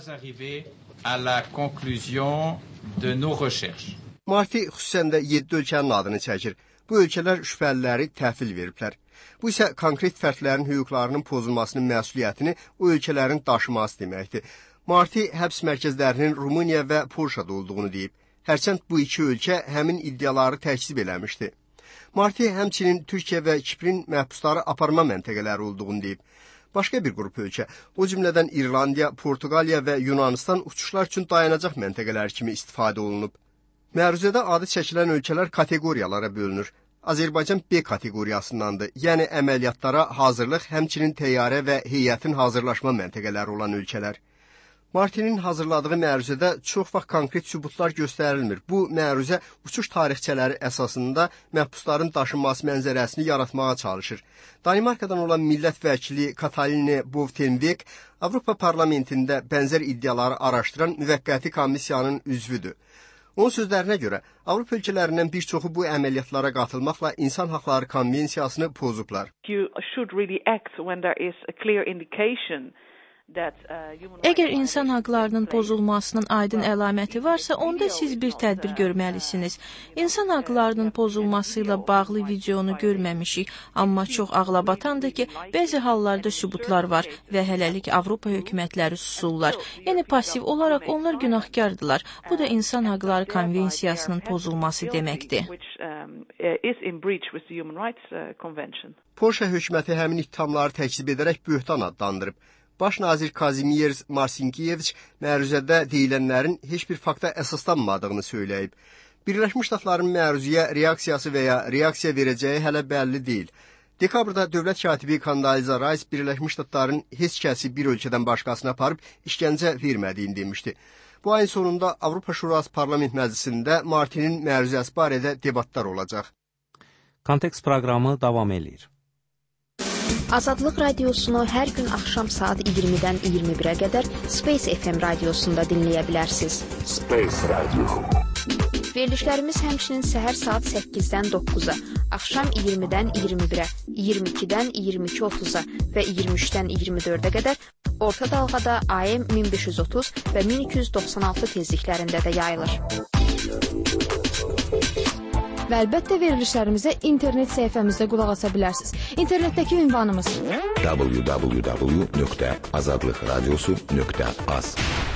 Marty xüsusən də 7 ölkənin adını çəkir. Bu ölkələr şübhəliləri təhvil veriblər. Bu isə konkret fərdlərin hüquqlarının pozulmasının məsuliyyətini o ölkələrin daşıması deməkdir. Marty həbs mərkəzlərinin Rumıniya və Polşada olduğunu deyib. Hərçənd bu iki ölkə həmin iddiaları təkzib eləmişdi. Marty həmçinin Türkiyə və Kiprin məhbusları aparma məntəqələri olduğunu deyib. Başqa bir qrup ölkə, o cümlədən İrlandiya, Portuqaliya və Yunanistan uçuşlar üçün dayanacaq məntəqələr kimi istifadə olunub. Məruzədə adı çəkilən ölkələr kateqoriyalara bölünür. Azərbaycan B kateqoriyasındandır, yəni əməliyyatlara hazırlıq, həmçinin təyyarə və heyətin hazırlaşma məntəqələri olan ölkələr. Martinin hazırladığı məruzədə çox vaxt konkret sübutlar göstərilmir. Bu məruzə uçuş tarixçələri əsasında məhbusların daşınması mənzərəsini yaratmağa çalışır. Danimarkadan olan millət vəkili Kataline Bovtenvek Avropa Parlamentində bənzər iddiaları araşdıran müvəqqəti komissiyanın üzvüdür. Onun sözlərinə görə Avropa ölkələrindən bir çoxu bu əməliyyatlara qatılmaqla İnsan Haqları Konvensiyasını pozublar. Əgər insan haqlarının pozulmasının aydın əlaməti varsa, onda siz bir tədbir görməlisiniz. İnsan haqlarının pozulması ilə bağlı videonu görməmişik, amma çox ağlabatandır ki, bəzi hallarda sübutlar var və hələlik Avropa hökumətləri susurlar. Yəni pasiv olaraq onlar günahkardılar. Bu da İnsan Haqları Konvensiyasının pozulması deməkdir. Polşa hökuməti həmin ittihamları təkzib edərək böhtan adlandırıb. Baş nazir Kazimierz Marsinkiyeviç məruzədə deyilənlərin heç bir fakta əsaslanmadığını söyləyib. Birləşmiş Ştatların məruzəyə reaksiyası və ya reaksiya verəcəyi hələ bəlli deyil. Dekabrda dövlət katibi Condoleezza Rice Birləşmiş Ştatların heç kəsi bir ölkədən başqasına aparıb işgəncə vermədiyini demişdi. Bu ayın sonunda Avropa Şurası Parlament Məclisində Martinin məruzəsi barədə debatlar olacaq. Kontekst proqramı davam edir. Azadlıq radiosunu hər gün axşam saat 20-dən 21-ə qədər Space FM radiosunda dinləyə bilərsiniz. Space Radio. Verilişlərimiz həmçinin səhər saat 8-dən 9-a, axşam 20-dən 21-ə, 22-dən 22:30-a və 23-dən 24-ə qədər orta dalğada AM 1530 və 1296 tezliklərində də yayılır. Və əlbəttə verilişlərimizə internet səhifəmizdə qulaq asa bilərsiniz. İnternetdəki ünvanımız www.azadlıqradiosu.az.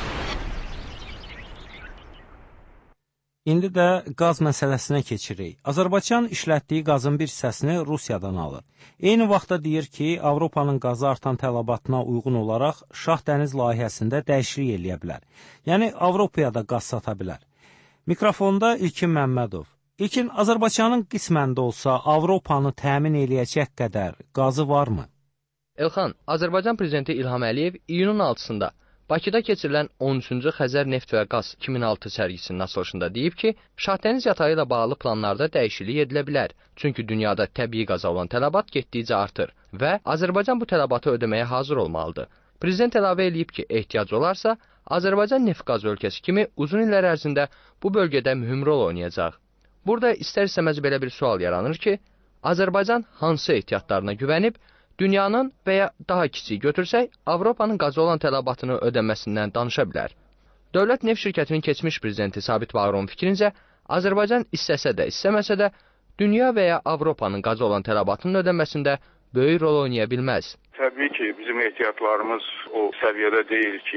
İndi də qaz məsələsinə keçirik. Azərbaycan işlətdiyi qazın bir hissəsini Rusiyadan alır. Eyni vaxtda deyir ki, Avropanın qaza artan tələbatına uyğun olaraq Şah Dəniz layihəsində dəyişiklik eləyə bilər. Yəni, Avropaya da qaz sata bilər. Mikrofonda İlkin Məmmədov. İlkin, Azərbaycanın qisməndə olsa Avropanı təmin eləyəcək qədər qazı varmı? Elxan, Azərbaycan prezidenti İlham Əliyev iyunun 6-sında Bakıda keçirilən 13-cü Xəzər neft və qaz 2006 sərgisinin açılışında deyib ki, Şahdəniz yatağı ilə bağlı planlarda dəyişiklik edilə bilər. Çünki dünyada təbii qaza olan tələbat getdikcə artır və Azərbaycan bu tələbatı ödəməyə hazır olmalıdır. Prezident əlavə edib ki, ehtiyac olarsa, Azərbaycan neft-qaz ölkəsi kimi uzun illər ərzində bu bölgədə mühüm rol oynayacaq. Burada istər-istəməz belə bir sual yaranır ki, Azərbaycan hansı ehtiyatlarına güvənib, dünyanın və ya daha kiçik götürsək, Avropanın qazı olan tələbatını ödəməsindən danışa bilər. Dövlət Neft şirkətinin keçmiş prezidenti Sabit Bağırovun fikrincə, Azərbaycan istəsə də, istəməsə də, dünya və ya Avropanın qazı olan tələbatının ödəməsində böyük rol oynaya bilməz. Təbii ki, bizim ehtiyatlarımız o səviyyədə deyil ki,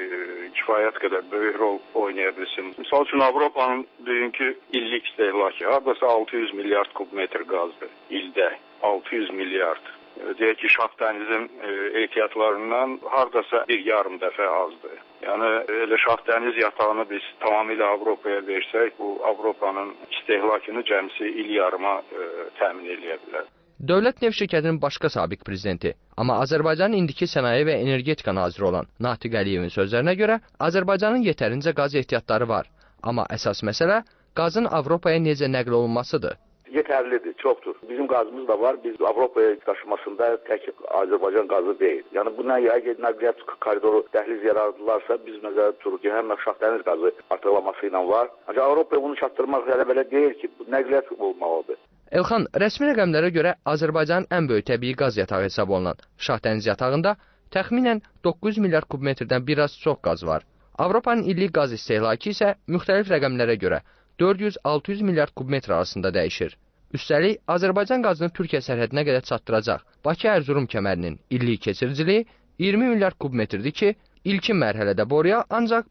kifayət qədər böyük rol oynaya bilsin. Misal üçün, Avropanın bugünkü illik istehlakı hardasa 600 milyard kubmetr qazdır ildə, 600 milyard. Deyək ki, Şah Dənizin ehtiyatlarından hardasa bir yarım dəfə azdır. Yəni, elə Şah Dəniz yatağını biz tamamilə Avropaya versək, bu Avropanın istehlakını cəmsi il yarıma təmin eləyə bilər. Dövlət Neft şirkətinin başqa sabiq prezidenti, amma Azərbaycanın indiki sənaye və energetika naziri olan Natiq Əliyevin sözlərinə görə, Azərbaycanın yetərincə qaz ehtiyatları var. Amma əsas məsələ qazın Avropaya necə nəql olunmasıdır. Yetərlidir, çoxdur. Bizim qazımız da var. Biz Avropaya daşımasında tək Azərbaycan qazı deyil. Yəni bu nəqliyyat koridoru dəhliz yaradırlarsa biz nəzərdə tuturuq ki, həm Şah Dəniz qazı artırılması ilə var. Ancaq Avropaya bunu çatdırmaq belə deyil ki, bu nəqliyyat olmalıdır. Elxan, rəsmi rəqəmlərə görə Azərbaycanın ən böyük təbii qaz yatağı hesab olunan Şah Dəniz yatağında təxminən 900 milyard kubmetrdən biraz çox qaz var. Avropanın illik qaz istehlakı isə müxtəlif rəqəmlərə görə 400-600 milyard kubmetr arasında dəyişir. Üstəlik, Azərbaycan qazını Türkiyə sərhədinə qədər çatdıracaq Bakı-Ərzurum kəmərinin illik keçiriciliyi 20 milyard kubmetrdir ki, ilkin mərhələdə boruya ancaq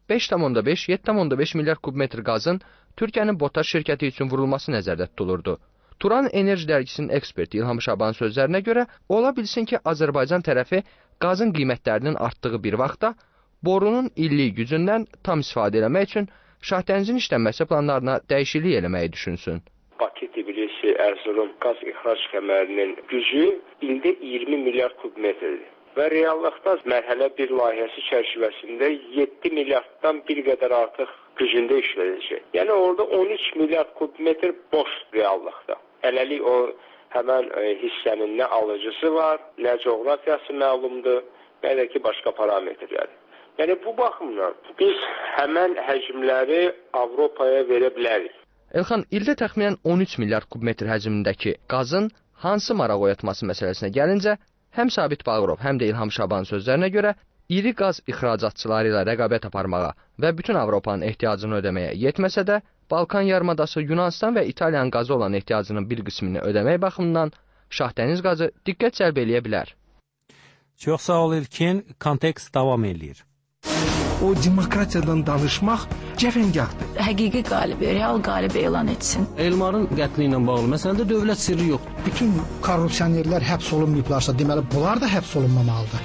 5,5-7,5 milyard kubmetr qazın Türkiyənin BOTAŞ şirkəti üçün vurulması nəzərdə tutulurdu. Turan Enerji dərgisinin eksperti İlham Şabanın sözlərinə görə, ola bilsin ki, Azərbaycan tərəfi qazın qiymətlərinin artdığı bir vaxtda borunun illik gücündən tam istifadə etmək üçün Şahdənizin işlənməsi planlarına dəyişiklik eləməyi düşünsün. Bakı-Tbilisi-Ərzurum qaz ixrac kəmərinin gücü ildə 20 milyard kubmetrdir. Və reallıqda mərhələ 1 layihəsi çərçivəsində 7 milyarddan bir qədər artıq gücündə işlədəcək. Yəni orada 13 milyard kubmetr boş reallıqda. Hələlik o həmən hissənin nə alıcısı var, nə coğrafiyası məlumdur, nə də ki başqa parametrlər. Yəni bu baxımdan biz həmən həcmləri Avropaya verə bilərik. Elxan, ildə təxminən 13 milyard kubmetr həcmindəki qazın hansı maraq oyatması məsələsinə gəlincə, həm Sabit Bağırov, həm də İlham Şabanın sözlərinə görə iri qaz ixracatçıları ilə rəqabət aparmağa və bütün Avropanın ehtiyacını ödəməyə yetməsə də, Balkan yarımadası Yunanistan və İtaliyanın qazı olan ehtiyacının bir qismini ödəmək baxımından Şahdəniz qazı diqqət cəlb eləyə bilər. Çox sağ ol İlkin, kontekst davam eləyir. O demokratiyadan danışmaq cəfəngahdır. Həqiqi qalibi, real qalibi elan etsin. Elmarın qətli ilə bağlı məsələdə dövlət sirri yoxdur. Bütün korrupsionerlər həbs olunmayıblarsa, deməli bunlar da həbs olunmamalıdır.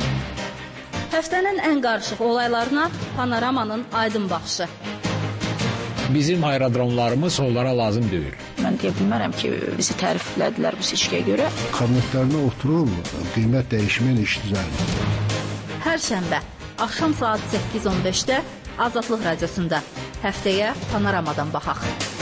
Həftənin ən qarışıq olaylarına Panoramanın aydın baxışı. Bizim aerodromlarımız onlara lazım deyil. Mən deyə bilmərəm ki, bizi təriflədilər bu seçkiyə görə. Kabinetlərində oturub qiymət dəyişmən iş düzəldir. Hər şənbə axşam saat 8:15-də Azadlıq radiosunda. Həftəyə Panoramadan baxaq.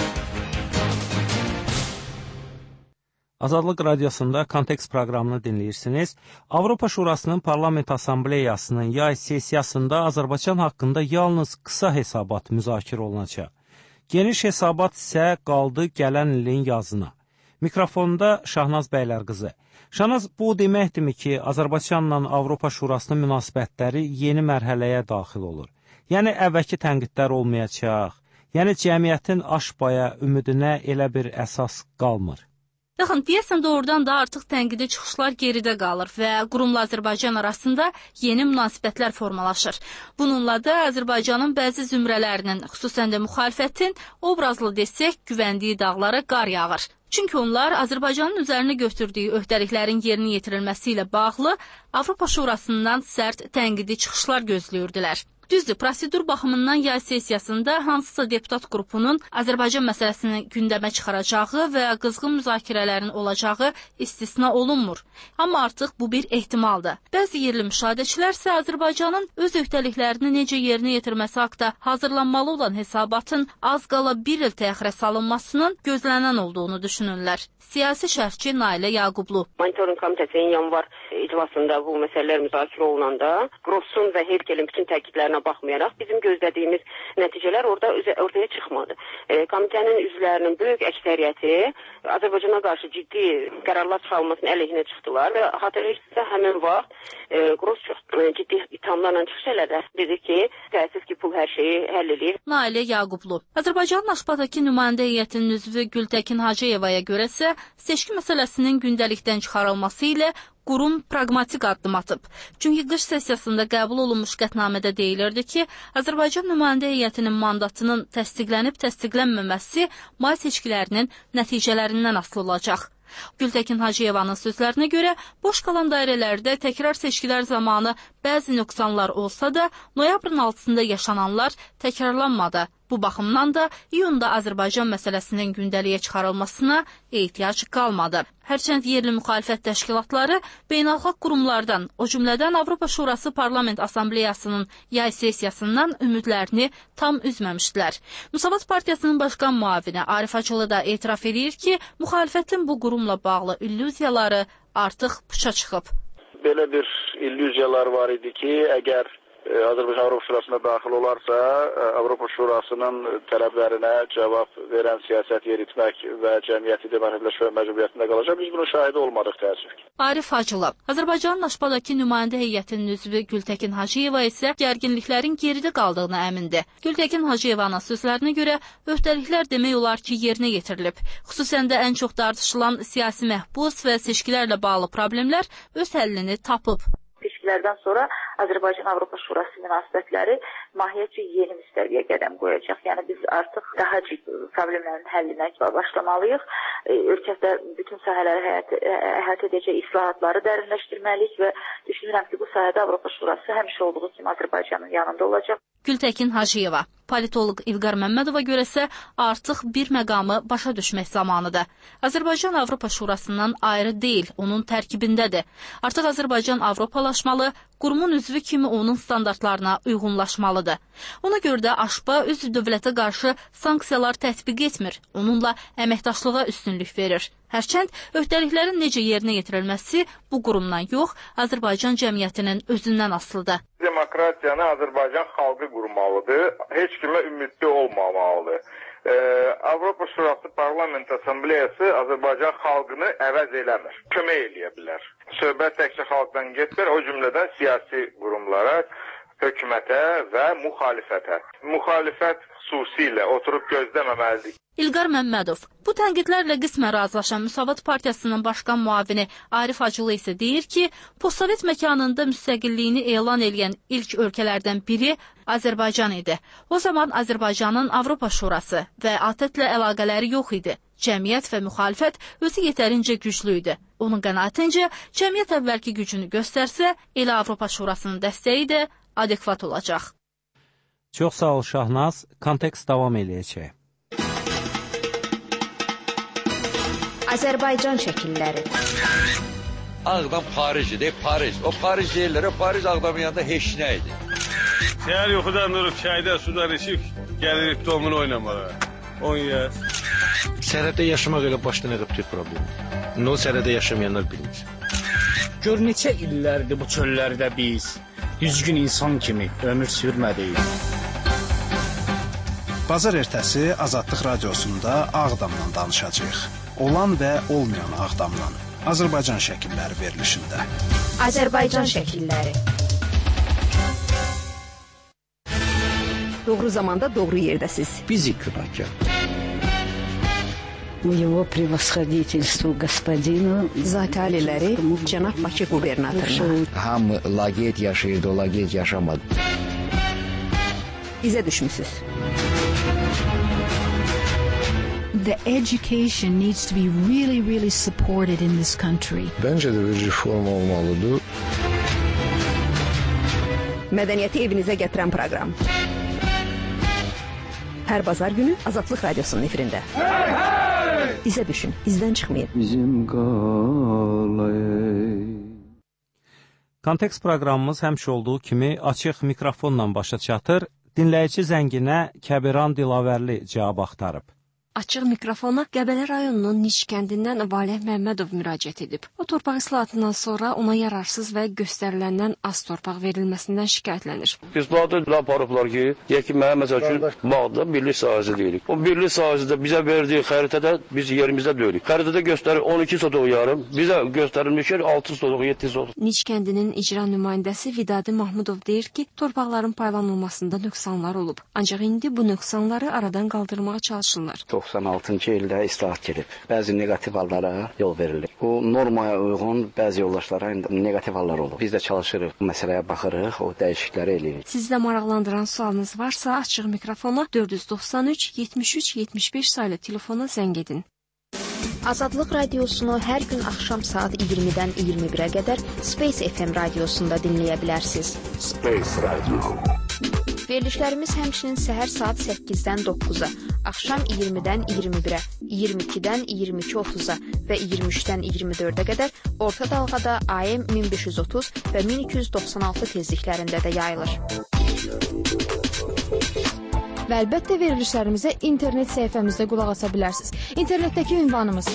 Azadlıq radiosunda Kontekst proqramını dinləyirsiniz. Avropa Şurasının Parlament Assambleyasının yay sessiyasında Azərbaycan haqqında yalnız qısa hesabat müzakirə olunacaq. Geniş hesabat isə qaldı gələn ilin yazına. Mikrofonda Şahnaz Bəylərqızı. Şahnaz, bu deməkdirmi ki, Azərbaycanla Avropa Şurasının münasibətləri yeni mərhələyə daxil olur? Yəni, əvvəlki tənqidlər olmayacaq. Yəni, cəmiyyətin aşbaya ümidinə elə bir əsas qalmır. Yaxın, deyəsən doğrudan da artıq tənqidi çıxışlar geridə qalır və qurumla Azərbaycan arasında yeni münasibətlər formalaşır. Bununla da Azərbaycanın bəzi zümrələrinin, xüsusən də müxalifətin obrazlı desək, güvəndiyi dağlara qar yağır. Çünki onlar Azərbaycanın üzərinə götürdüyü öhdəliklərin yerinə yetirilməsi ilə bağlı Avropa Şurasından sərt tənqidi çıxışlar gözləyirdilər. Düzdür, prosedur baxımından yay sessiyasında hansısa deputat qrupunun Azərbaycan məsələsini gündəmə çıxaracağı və qızğın müzakirələrin olacağı istisna olunmur. Amma artıq bu bir ehtimaldır. Bəzi yerli müşahidəçilər isə Azərbaycanın öz öhdəliklərini necə yerinə yetirməsi haqda hazırlanmalı olan hesabatın az qala bir il təxirə salınmasının gözlənən olduğunu düşünürlər. Siyasi şərhçi Nailə Yaqublu. Monitoring komitəsinin yanvar iclasında bu məsələlər müzakirə olunanda Grossun və Herkelin bütün təkidlərinə baxmayaraq bizim gözlədiyimiz nəticələr ortaya çıxmadı. Komitənin üzvlərinin böyük əksəriyyəti Azərbaycana qarşı ciddi qərarlar çıxarılmasının əleyhinə çıxdılar və xatırlayırsınızsa həmin vaxt Gross çox ciddi ithamlarla çıxış elədi. Dedi ki, təəssüf ki, pul hər şeyi həll edir. Nailə Yaqublu. Azərbaycanın Aşbadakı nümayəndə heyətinin üzvü Gültəkin Hacıyevaya görə isə seçki məsələsinin gündəlikdən çıxarılması ilə qurum praqmatik addım atıb. Çünki qış sessiyasında qəbul olunmuş qətnamədə deyilirdi ki, Azərbaycan nümayəndə heyətinin mandatının təsdiqlənməməsi may seçkilərinin nəticələrindən asılı olacaq. Gültəkin Hacıyevanın sözlərinə görə, boş qalan dairələrdə təkrar seçkilər zamanı bəzi nöqsanlar olsa da, noyabrın 6-sında yaşananlar təkrarlanmadı. Bu baxımdan da iyunda Azərbaycan məsələsinin gündəliyə çıxarılmasına ehtiyac qalmadı. Hərçənd yerli müxalifət təşkilatları beynəlxalq qurumlardan, o cümlədən Avropa Şurası Parlament Assambleyasının yay sessiyasından ümidlərini tam üzməmişdilər. Müsavat Partiyasının başqan müavini Arif Hacılı da etiraf edir ki, müxalifətin bu qurumla bağlı illüziyaları artıq puça çıxıb. Belə bir illüziyalar var idi ki, əgər Azərbaycan Avropa Şurasına daxil olarsa, Avropa Şurasının tələblərinə cavab verən siyasət yeritmək və cəmiyyəti demokratləşmə məcburiyyətində qalacaq. Biz bunun şahidi olmadıq təəssüf ki. Arif Hacılı. Azərbaycanın Aşbadakı nümayəndə heyətinin üzvü Gültəkin Hacıyeva isə gərginliklərin geridə qaldığına əmindir. Gültəkin Hacıyevanın sözlərinə görə öhdəliklər demək olar ki, yerinə yetirilib. Xüsusən də ən çox tartışılan siyasi məhbus və seçkilərlə bağlı problemlər öz həllini tapıb. Seçkilərdən sonra Azərbaycan-Avropa Şurası münasibətləri mahiyyətcə yeni müstəviyə qədəm qoyacaq. Yəni biz artıq daha ciddi problemlərin həllinə başlamalıyıq. Ölkədə bütün sahələri əhatə edəcək islahatları dərinləşdirməliyik və düşünürəm ki, bu sahədə Avropa Şurası həmişə olduğu kimi Azərbaycanın yanında olacaq. Gültəkin Hacıyeva. Politoloq İlqar Məmmədova görə isə artıq bir məqamı başa düşmək zamanıdır. Azərbaycan Avropa Şurasından ayrı deyil, onun tərkibindədir. Artıq Azərbaycan avropalaşmalı, qurumun üzvü kimi onun standartlarına uyğunlaşmalıdır. Ona görə də AŞPA üzv dövlətə qarşı sanksiyalar tətbiq etmir, onunla əməkdaşlığa üstünlük verir. Hərçənd öhdəliklərin necə yerinə yetirilməsi bu qurumdan yox, Azərbaycan cəmiyyətinin özündən asılıdır. Demokratiyanı Azərbaycan xalqı qurmalıdır, heç kimə ümidli olmamalıdır. Avropa Şurası Parlament Assambleyası Azərbaycan xalqını əvəz eləmir, kömək eləyə bilər. Söhbət təkcə xalqdan getmir, o cümlədən siyasi qurumlara, hökumətə və müxalifətə. Müxalifət xüsusilə oturub gözləməməlidir. İlqar Məmmədov. Bu tənqidlərlə qismən razılaşan Müsavat Partiyasının başqan müavini Arif Hacılı isə deyir ki, postsovet məkanında müstəqilliyini elan edən ilk ölkələrdən biri Azərbaycan idi. O zaman Azərbaycanın Avropa Şurası və ATƏT-lə əlaqələri yox idi. Cəmiyyət və müxalifət özü yetərincə güclü idi. Onun qənaətincə, cəmiyyət əvvəlki gücünü göstərsə, elə Avropa Şurasının dəstəyi də adekvat olacaq. Çox sağ ol Şahnaz. Kontekst davam eləyəcək. Azərbaycan şəkilləri. Ağdam Paris'dir, Paris. O Paris deyirlər, Paris Ağdamın yanında heç nə idi. Səhər yuxudan durub çayda, sudan içib, gəlirik domunu oynamağa. 10 yaş. Sərhəddə yaşamaq elə başdan əqib bir problem. O sərhəddə yaşamayanlar bilmir. Gör neçə illərdir bu çöllərdə biz düzgün insan kimi ömür sürmədik. Bazar ertəsi Azadlıq radiosunda Ağdamdan danışacağıq. Olan və olmayan Ağdamdan. Azərbaycan şəkilləri verilişində. Azərbaycan şəkilləri. Doğru zamanda doğru yerdəsiz. Bizi kübakar. Его превосходительству господину Zati aliləri cənab Bakı qubernatoruna. Hamı laqeyd yaşayırdı, o laqeyd yaşamadı. Bizə düşmüsüz. The education needs to be really supported in this country. Bence de bir reform olmalıdır. Mədəniyyəti evinizə gətirən proqram. Hər bazar günü Azadlıq radiosunun efirində. Bizə düşün, izdən çıxmayın. Bizim Kontekst proqramımız həmişə olduğu kimi açıq mikrofonla başa çatır. Dinləyici zənginə Kəbiran Dilavərli cavab axtarıb. Açıq mikrofona Qəbələ rayonunun Niş kəndindən Valeh Məmmədov müraciət edib. O torpaq islahatından sonra ona yararsız və göstəriləndən az torpaq verilməsindən şikayətlənir. İslahatı aparıblar ki, deyək ki, mənə məsəl üçün bağda birlik sahəsi deyirik. O birlik sahəsində bizə verdiyi xəritədə biz yerimizdə deyirik. Xəritədə göstərir 12 sotaq yarım, bizə göstərilmiş yer 6 sotaq, 7 sotaq. Niş kəndinin icra nümayəndəsi Vidadi Mahmudov deyir ki, torpaqların paylanılmasında nöqsanlar olub. Ancaq indi bu nöqsanları aradan qaldırmağa çalışırlar. 96-cı ildə islahat gedib. Bəzi negativ hallara yol verilir. Bu normaya uyğun bəzi yoldaşlara negativ hallar olur. Biz də çalışırıq, bu məsələyə baxırıq, o dəyişiklikləri eləyirik. Sizdə maraqlandıran sualınız varsa, açıq mikrofona 493 73 71 saylı telefona zəng edin. Azadlıq radiosunu hər gün axşam saat 20-dən 21-ə qədər Space FM radiosunda dinləyə bilərsiniz. Space Radio. Verilişlərimiz həmçinin səhər saat 8-dən 9-a, axşam 20-dən 21-ə, 22-dən 22:30-a və 23-dən 24-ə qədər orta dalğada AM 1530 və 1296 tezliklərində də yayılır. Və əlbəttə verilişlərimizə internet səhifəmizdə qulaq asa bilərsiniz. İnternetdəki ünvanımız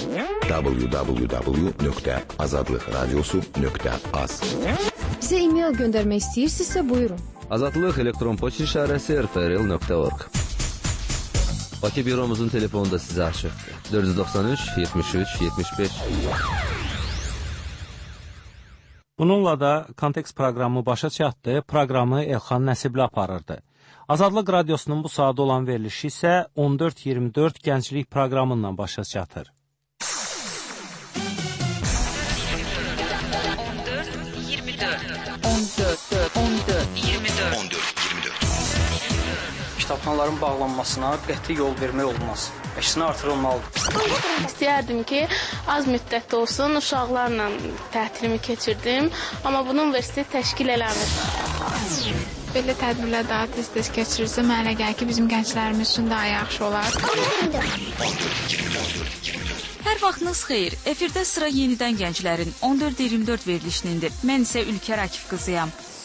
www.azadlıqradiosu.az. Bizə e-mail göndərmək istəyirsinizsə buyurun. Azadlıq elektron poçt işarəsi rtrl.org. Bakı büromuzun telefonu da sizə açıqdır. 493 73 75. Bununla da Kontekst proqramı başa çatdı. Proqramı Elxan Nəsibli aparırdı. Azadlıq radiosunun bu saatda olan verilişi isə 14-24 gənclik proqramından başa çatır. 14-24 Kitabxanaların bağlanmasına qəti yol vermək olmaz. Əksinə artırılmalıdır. İstəyərdim ki, az müddət olsun uşaqlarla tətilimi keçirdim, amma bunu universitet təşkil eləmir. Belə tədbirlər daha tez-tez keçirirsə, mənə gəlir ki, bizim gənclərimiz üçün daha yaxşı olar. Hər vaxtınız xeyir. Efirdə sıra yenidən gənclərin 14-24 verilişindir. Mən isə Ülkər Akif qızıyam.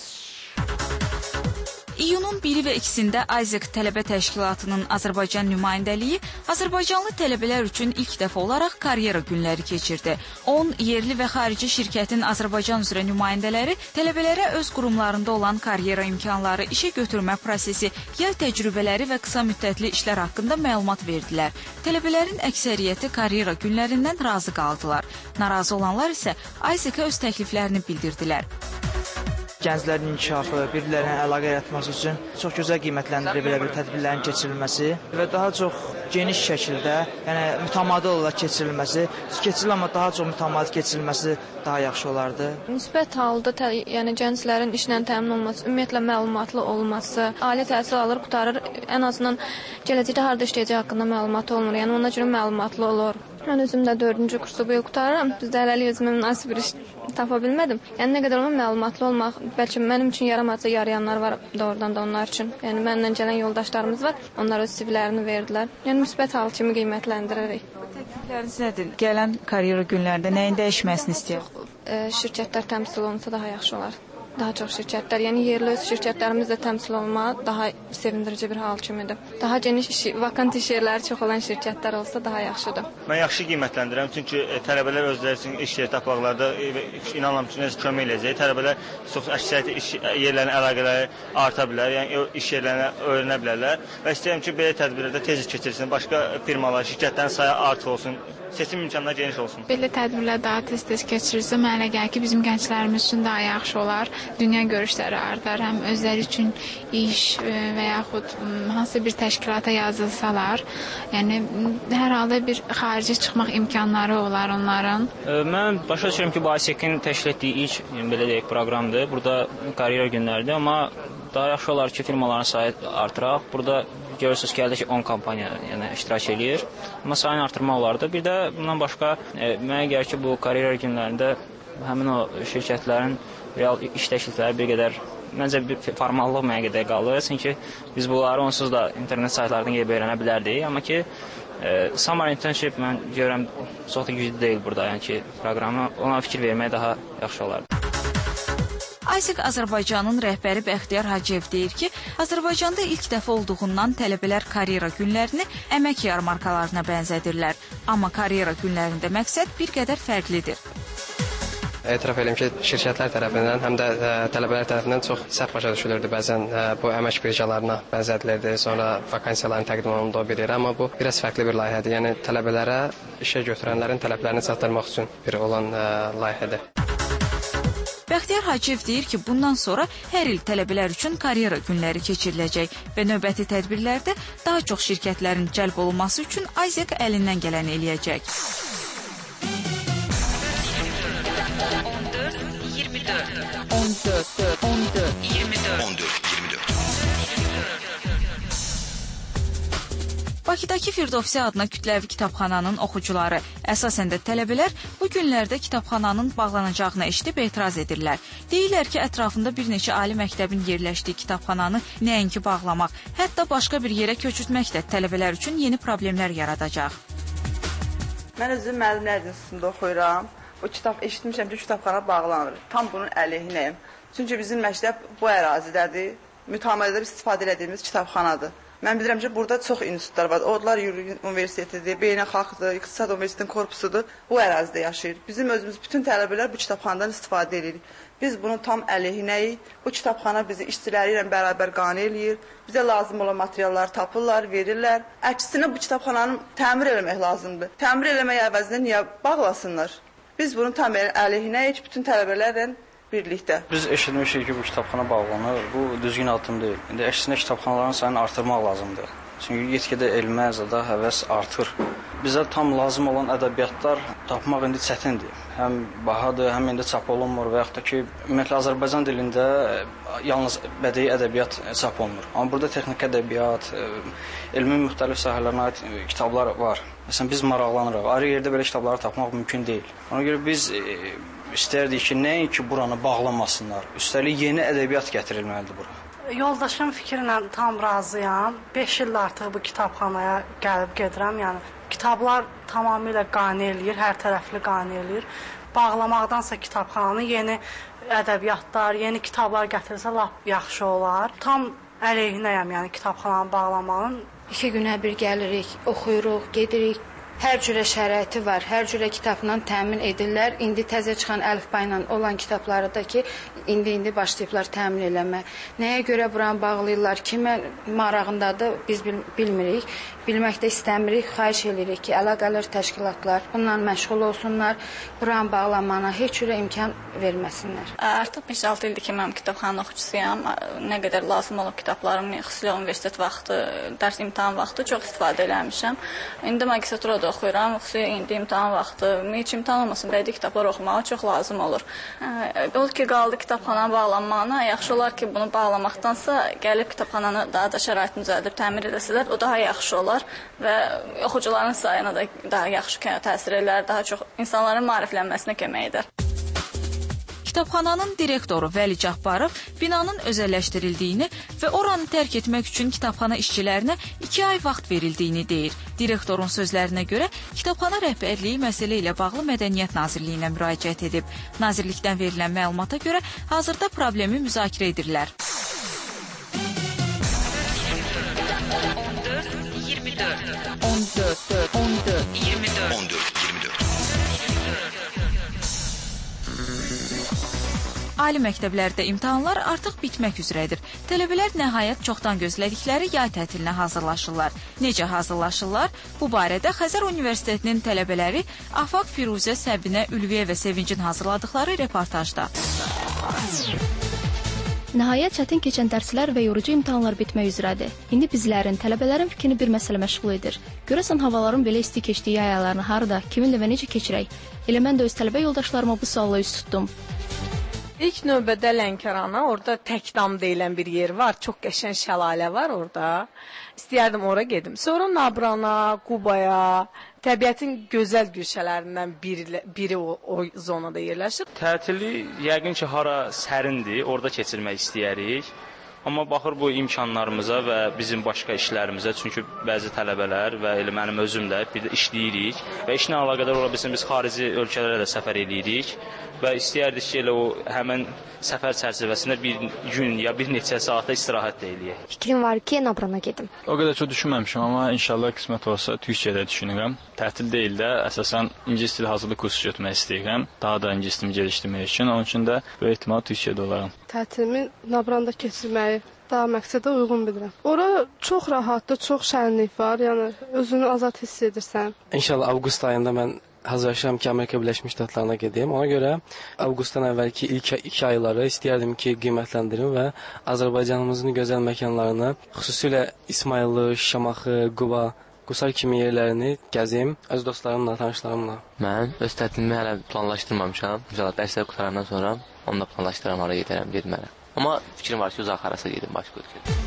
İyunun 1-i və 2-sində Isaac Tələbə Təşkilatının Azərbaycan nümayəndəliyi Azərbaycanlı tələbələr üçün ilk dəfə olaraq karyera günləri keçirdi. 10 yerli və xarici şirkətin Azərbaycan üzrə nümayəndələri tələbələrə öz qurumlarında olan karyera imkanları, işə götürmə prosesi, yay təcrübələri və qısa müddətli işlər haqqında məlumat verdilər. Tələbələrin əksəriyyəti karyera günlərindən razı qaldılar. Narazı olanlar isə Isaac-a öz təkliflərini bildirdilər. Gənclərin inkişafı, bir-birlərinə əlaqə yaratması üçün çox gözəl qiymətləndirir belə bir tədbirlərin keçirilməsi və daha çox geniş şəkildə, yəni mütəmadi olaraq keçirilməsi, keçirilir amma daha çox mütəmadi keçirilməsi daha yaxşı olardı. Müsbət halda yəni gənclərin işlə təmin olması, ümumiyyətlə məlumatlı olması, ali təhsil alır, qutarır, ən azından gələcəkdə harda işləyəcək haqqında məlumat olmur, yəni ona görə məlumatlı olur. Mən özüm də 4-cü kursu bu il qurtarıram. Düzdür, hələlik özümə münasib bir iş tapa bilmədim. Yəni nə qədər olmaq, məlumatlı olmaq, bəlkə mənim üçün yaramadsa yarayanlar var doğrudan da onlar üçün. Yəni mənimlə gələn yoldaşlarımız var, onlar öz CV-lərini verdilər. Yəni müsbət hal kimi qiymətləndiririk. Təklifləriniz nədir? Gələn karyera günlərində nəyin dəyişməsini istəyir? Şirkətlər təmsil olunsa daha yaxşı olar. Daha çox şirkətlər, yəni yerli öz şirkətlərimiz də təmsil olmaq daha sevindirici bir hal kimidir. Daha geniş vakant iş yerləri çox olan şirkətlər olsa daha yaxşıdır. Mən yaxşı qiymətləndirirəm, çünki tələbələr özləri üçün iş yeri tapmaqlarda inanıram ki, necə kömək eləyəcək. Tələbələr çox əksəriyyət iş yerlərinin əlaqələri arta bilər, yəni iş yerlərini öyrənə bilərlər və istəyirəm ki, belə tədbirlərdə tez keçirilsin, başqa firmalar, şirkətlərin sayı artıq olsun, seçim imkanları geniş olsun. Belə tədbirlər daha tez keçirilsə, mənə gəlir ki, bizim gənclərimiz üçün daha yaxşı olar. Dünya görüşləri artar, həm özləri üçün iş və yaxud hansısa bir təşkilata yazılsalar, yəni hər halda bir xaricə çıxmaq imkanları olar onların. Mən başa düşürəm ki, bu ASEK-in təşkil etdiyi ilk belə deyək proqramdır. Burada karyera günləridir, amma daha yaxşı olar ki, firmaların sayı artıraq. Burada görürsünüz ki, əldə ki 10 kompaniya iştirak eləyir. Amma sayını artırmaq olardı. Bir də bundan başqa mənə gəlir ki, bu karyera günlərində həmin o şirkətlərin real iş təklifləri bir qədər, məncə bir formallıq mənə qədər qalır. Çünki biz bunları onsuz da internet saytlarından gəlib öyrənə bilərdik. Amma ki, Summer Internship mən görürəm çox da güclü deyil burada. Yəni ki, proqramı ona fikir vermək daha yaxşı olardı. ASEK Azərbaycanın rəhbəri Bəxtiyar Hacıyev deyir ki, Azərbaycanda ilk dəfə olduğundan tələbələr karyera günlərini əmək yarmarkalarına bənzədirlər. Amma karyera günlərində məqsəd bir qədər fərqlidir. Etiraf edirəm ki, şirkətlər tərəfindən, həm də tələbələr tərəfindən çox səhv başa düşülürdü. Bəzən bu əmək birjalarına bənzədilirdi, sonra vakansiyaların təqdim olunduğu bir yer. Amma bu biraz fərqli bir layihədir. Yəni tələbələrə işə götürənlərin tələblərini çatdırmaq üçün bir olan layihədir. Bəxtiyar Hacıyev deyir ki, bundan sonra hər il tələbələr üçün karyera günləri keçiriləcək və növbəti tədbirlərdə daha çox şirkətlərin cəlb olunması üçün ASEK əlindən gələni eləyəcək. 14-24 Bakıdakı Firdovsi adına kütləvi kitabxananın oxucuları, əsasən də tələbələr bu günlərdə kitabxananın bağlanacağını eşidib etiraz edirlər. Deyirlər ki, ətrafında bir neçə ali məktəbin yerləşdiyi kitabxananı nəinki bağlamaq, hətta başqa bir yerə köçürtmək də tələbələr üçün yeni problemlər yaradacaq. Mən özüm müəllimlər institutunda oxuyuram. O kitab eşitmişəm ki, kitabxana bağlanır. Tam bunun əleyhinəyim. Çünki bizim məktəb bu ərazidədir. Mütəmadidə istifadə edədiyimiz kitabxanadır. Mən bilirəm ki, burada çox institutlar var. Odlar Universitetidir, Beynəlxalqdır, İqtisad Universitetinin korpusudur. Bu ərazidə yaşayır. Bizim özümüz bütün tələbələr bu kitabxanadan istifadə edirik. Biz bunun tam əleyhinəyik. Bu kitabxana bizi işçiləri ilə bərabər qane eləyir. Bizə lazım olan materialları tapırlar, verirlər. Əksinə bu kitabxananı təmir eləmək lazımdır. Təmir eləmək əvəzinə niyə bağlasınlar? Biz bunun tam əleyhinəyik bütün tələbələrlə birlikdə. Biz eşitmişik ki, bu kitabxana bağlanır. Bu düzgün addım deyil. İndi əksinə kitabxanaların sayını artırmaq lazımdır. Çünki getdikcə elmə, zada həvəs artır. Bizə tam lazım olan ədəbiyyatlar tapmaq indi çətindir. Həm bahadır, həm indi çap olunmur və yaxud da ki, ümumiyyətlə Azərbaycan dilində yalnız bədii ədəbiyyat çap olunur. Amma burada texniki ədəbiyyat, elmin müxtəlif sahələrinə aid kitablar var. Məsələn, biz maraqlanırıq. Ayrı yerdə belə kitabları tapmaq mümkün deyil. Ona görə biz istərdik ki, nəinki buranı bağlamasınlar. Üstəlik yeni ədəbiyyat gətirilməlidir bura. Yoldaşım fikirlə tam razıyam. 5 il artıq bu kitabxanaya gəlib gedirəm. Yəni kitablar tamamilə qane eləyir, hər tərəfli qane eləyir. Bağlamaqdansa kitabxananı yeni ədəbiyyatlar, yeni kitablar gətirsə lap yaxşı olar. Tam əleyhinəyəm, yəni kitabxananı bağlamağın. 2 günə bir gəlirik, oxuyuruq, gedirik. Hər cürə şəraiti var, hər cürə kitabla təmin edirlər. İndi təzə çıxan əlifba ilə olan kitabları da ki, indi başlayıblar təmin eləmə. Nəyə görə buranı bağlayırlar, kimə marağındadır biz bilmirik. Bilmək də istəmirik, xahiş edirik ki, əlaqələr təşkilatlar bununla məşğul olsunlar, buranı bağlamana heç cürə imkan verməsinlər. Artıq 5-6 ildir ki, mən kitabxana oxucusuyam. Nə qədər lazım olub kitablarım, xüsusilə universitet vaxtı, dərs imtahan vaxtı çox istifadə eləmişəm. İndi magistraturada da oxuyuram, xüsusilə indi imtahan vaxtı. Heç imtahan olmasın, bədii kitablar oxumağa çox lazım olur. Odur ki, qaldı kitabxananın bağlanmağına, yaxşı olar ki, bunu bağlamaqdansa gəlib kitabxananı daha da şəraitini düzəldib təmir edəsələr, o daha yaxşı olar və oxucuların sayına da daha yaxşı təsir edər, daha çox insanların maariflənməsinə kömək edər. Kitabxananın direktoru Vəli Cahbarov binanın özəlləşdirildiyini və oranı tərk etmək üçün kitabxana işçilərinə 2 ay vaxt verildiyini deyir. Direktorun sözlərinə görə kitabxana rəhbərliyi məsələ ilə bağlı Mədəniyyət Nazirliyinə müraciət edib. Nazirlikdən verilən məlumata görə hazırda problemi müzakirə edirlər. 14-24 Ali məktəblərdə imtahanlar artıq bitmək üzrədir. Tələbələr nəhayət çoxdan gözlədikləri yay tətilinə hazırlaşırlar. Necə hazırlaşırlar? Bu barədə Xəzər Universitetinin tələbələri Afaq, Firuzə, Səbinə, Ülviyə və Sevincin hazırladıkları reportajda. Nəhayət çətin keçən dərslər və yorucu imtahanlar bitmək üzrədir. İndi bizlərin, tələbələrin fikrini bir məsələ məşğul edir. Görəsən havaların belə isti keçdiyi yay aylarını harda, kiminlə və necə keçirək? Elə mən də öz tələbə yoldaşlarıma bu sualla üz tutdum. İlk növbədə Lənkərana, orada Təkdam deyilən bir yer var, çox qəşəng şəlalə var orada. İstəyərdim ora gedim. Sonra Nabrana, Qubaya, təbiətin gözəl güşələrindən biri o zonada yerləşir. Tətili yəqin ki, hara sərindir, orada keçirmək istəyərik. Amma baxır bu imkanlarımıza və bizim başqa işlərimizə, çünki bəzi tələbələr və elə mənim özüm də bir də işləyirik və işlə əlaqədar ola bilsin biz xarici ölkələrə də səfər edirik və istəyərdik ki, elə o həmin səfər çərçivəsində bir gün ya bir neçə saatda istirahət də eləyək. Fikrim var ki, Nabrana gedim. O qədər çox düşünməmişəm, amma inşallah qismət olsa Türkiyədə düşünürəm. Tətil deyil də, əsasən ingilis dili hazırlıq kursu götürmək istəyirəm. Daha da ingilis dilimi gelişdirmək üçün, onun üçün də böyük ehtimal Türkiyədə olaram. Tətilimi Nabranda keçirməyi daha məqsədə uyğun bilirəm. Ora çox rahatdır, çox şənlik var, yəni özünü azad hiss edirsən. İnşallah avqust ayında mən hazırlaşıram ki, Amerika Birləşmiş Ştatlarına gedeyim. Ona görə avqustdan əvvəlki ilk 2 ayları istəyərdim ki, qiymətləndirim və Azərbaycanımızın gözəl məkanlarını, xüsusilə İsmayıllı, Şamaxı, Quba, Qusar kimi yerlərini gəzim, öz dostlarımla, tanışlarımla. Mən öz tətilimi hələ planlaşdırmamışam. İnşallah dərslər qutarandan sonra onu da planlaşdıram, hara gedərəm, getmərəm. Amma fikrim var ki, uzaq harasa gedim, başqa ölkədə.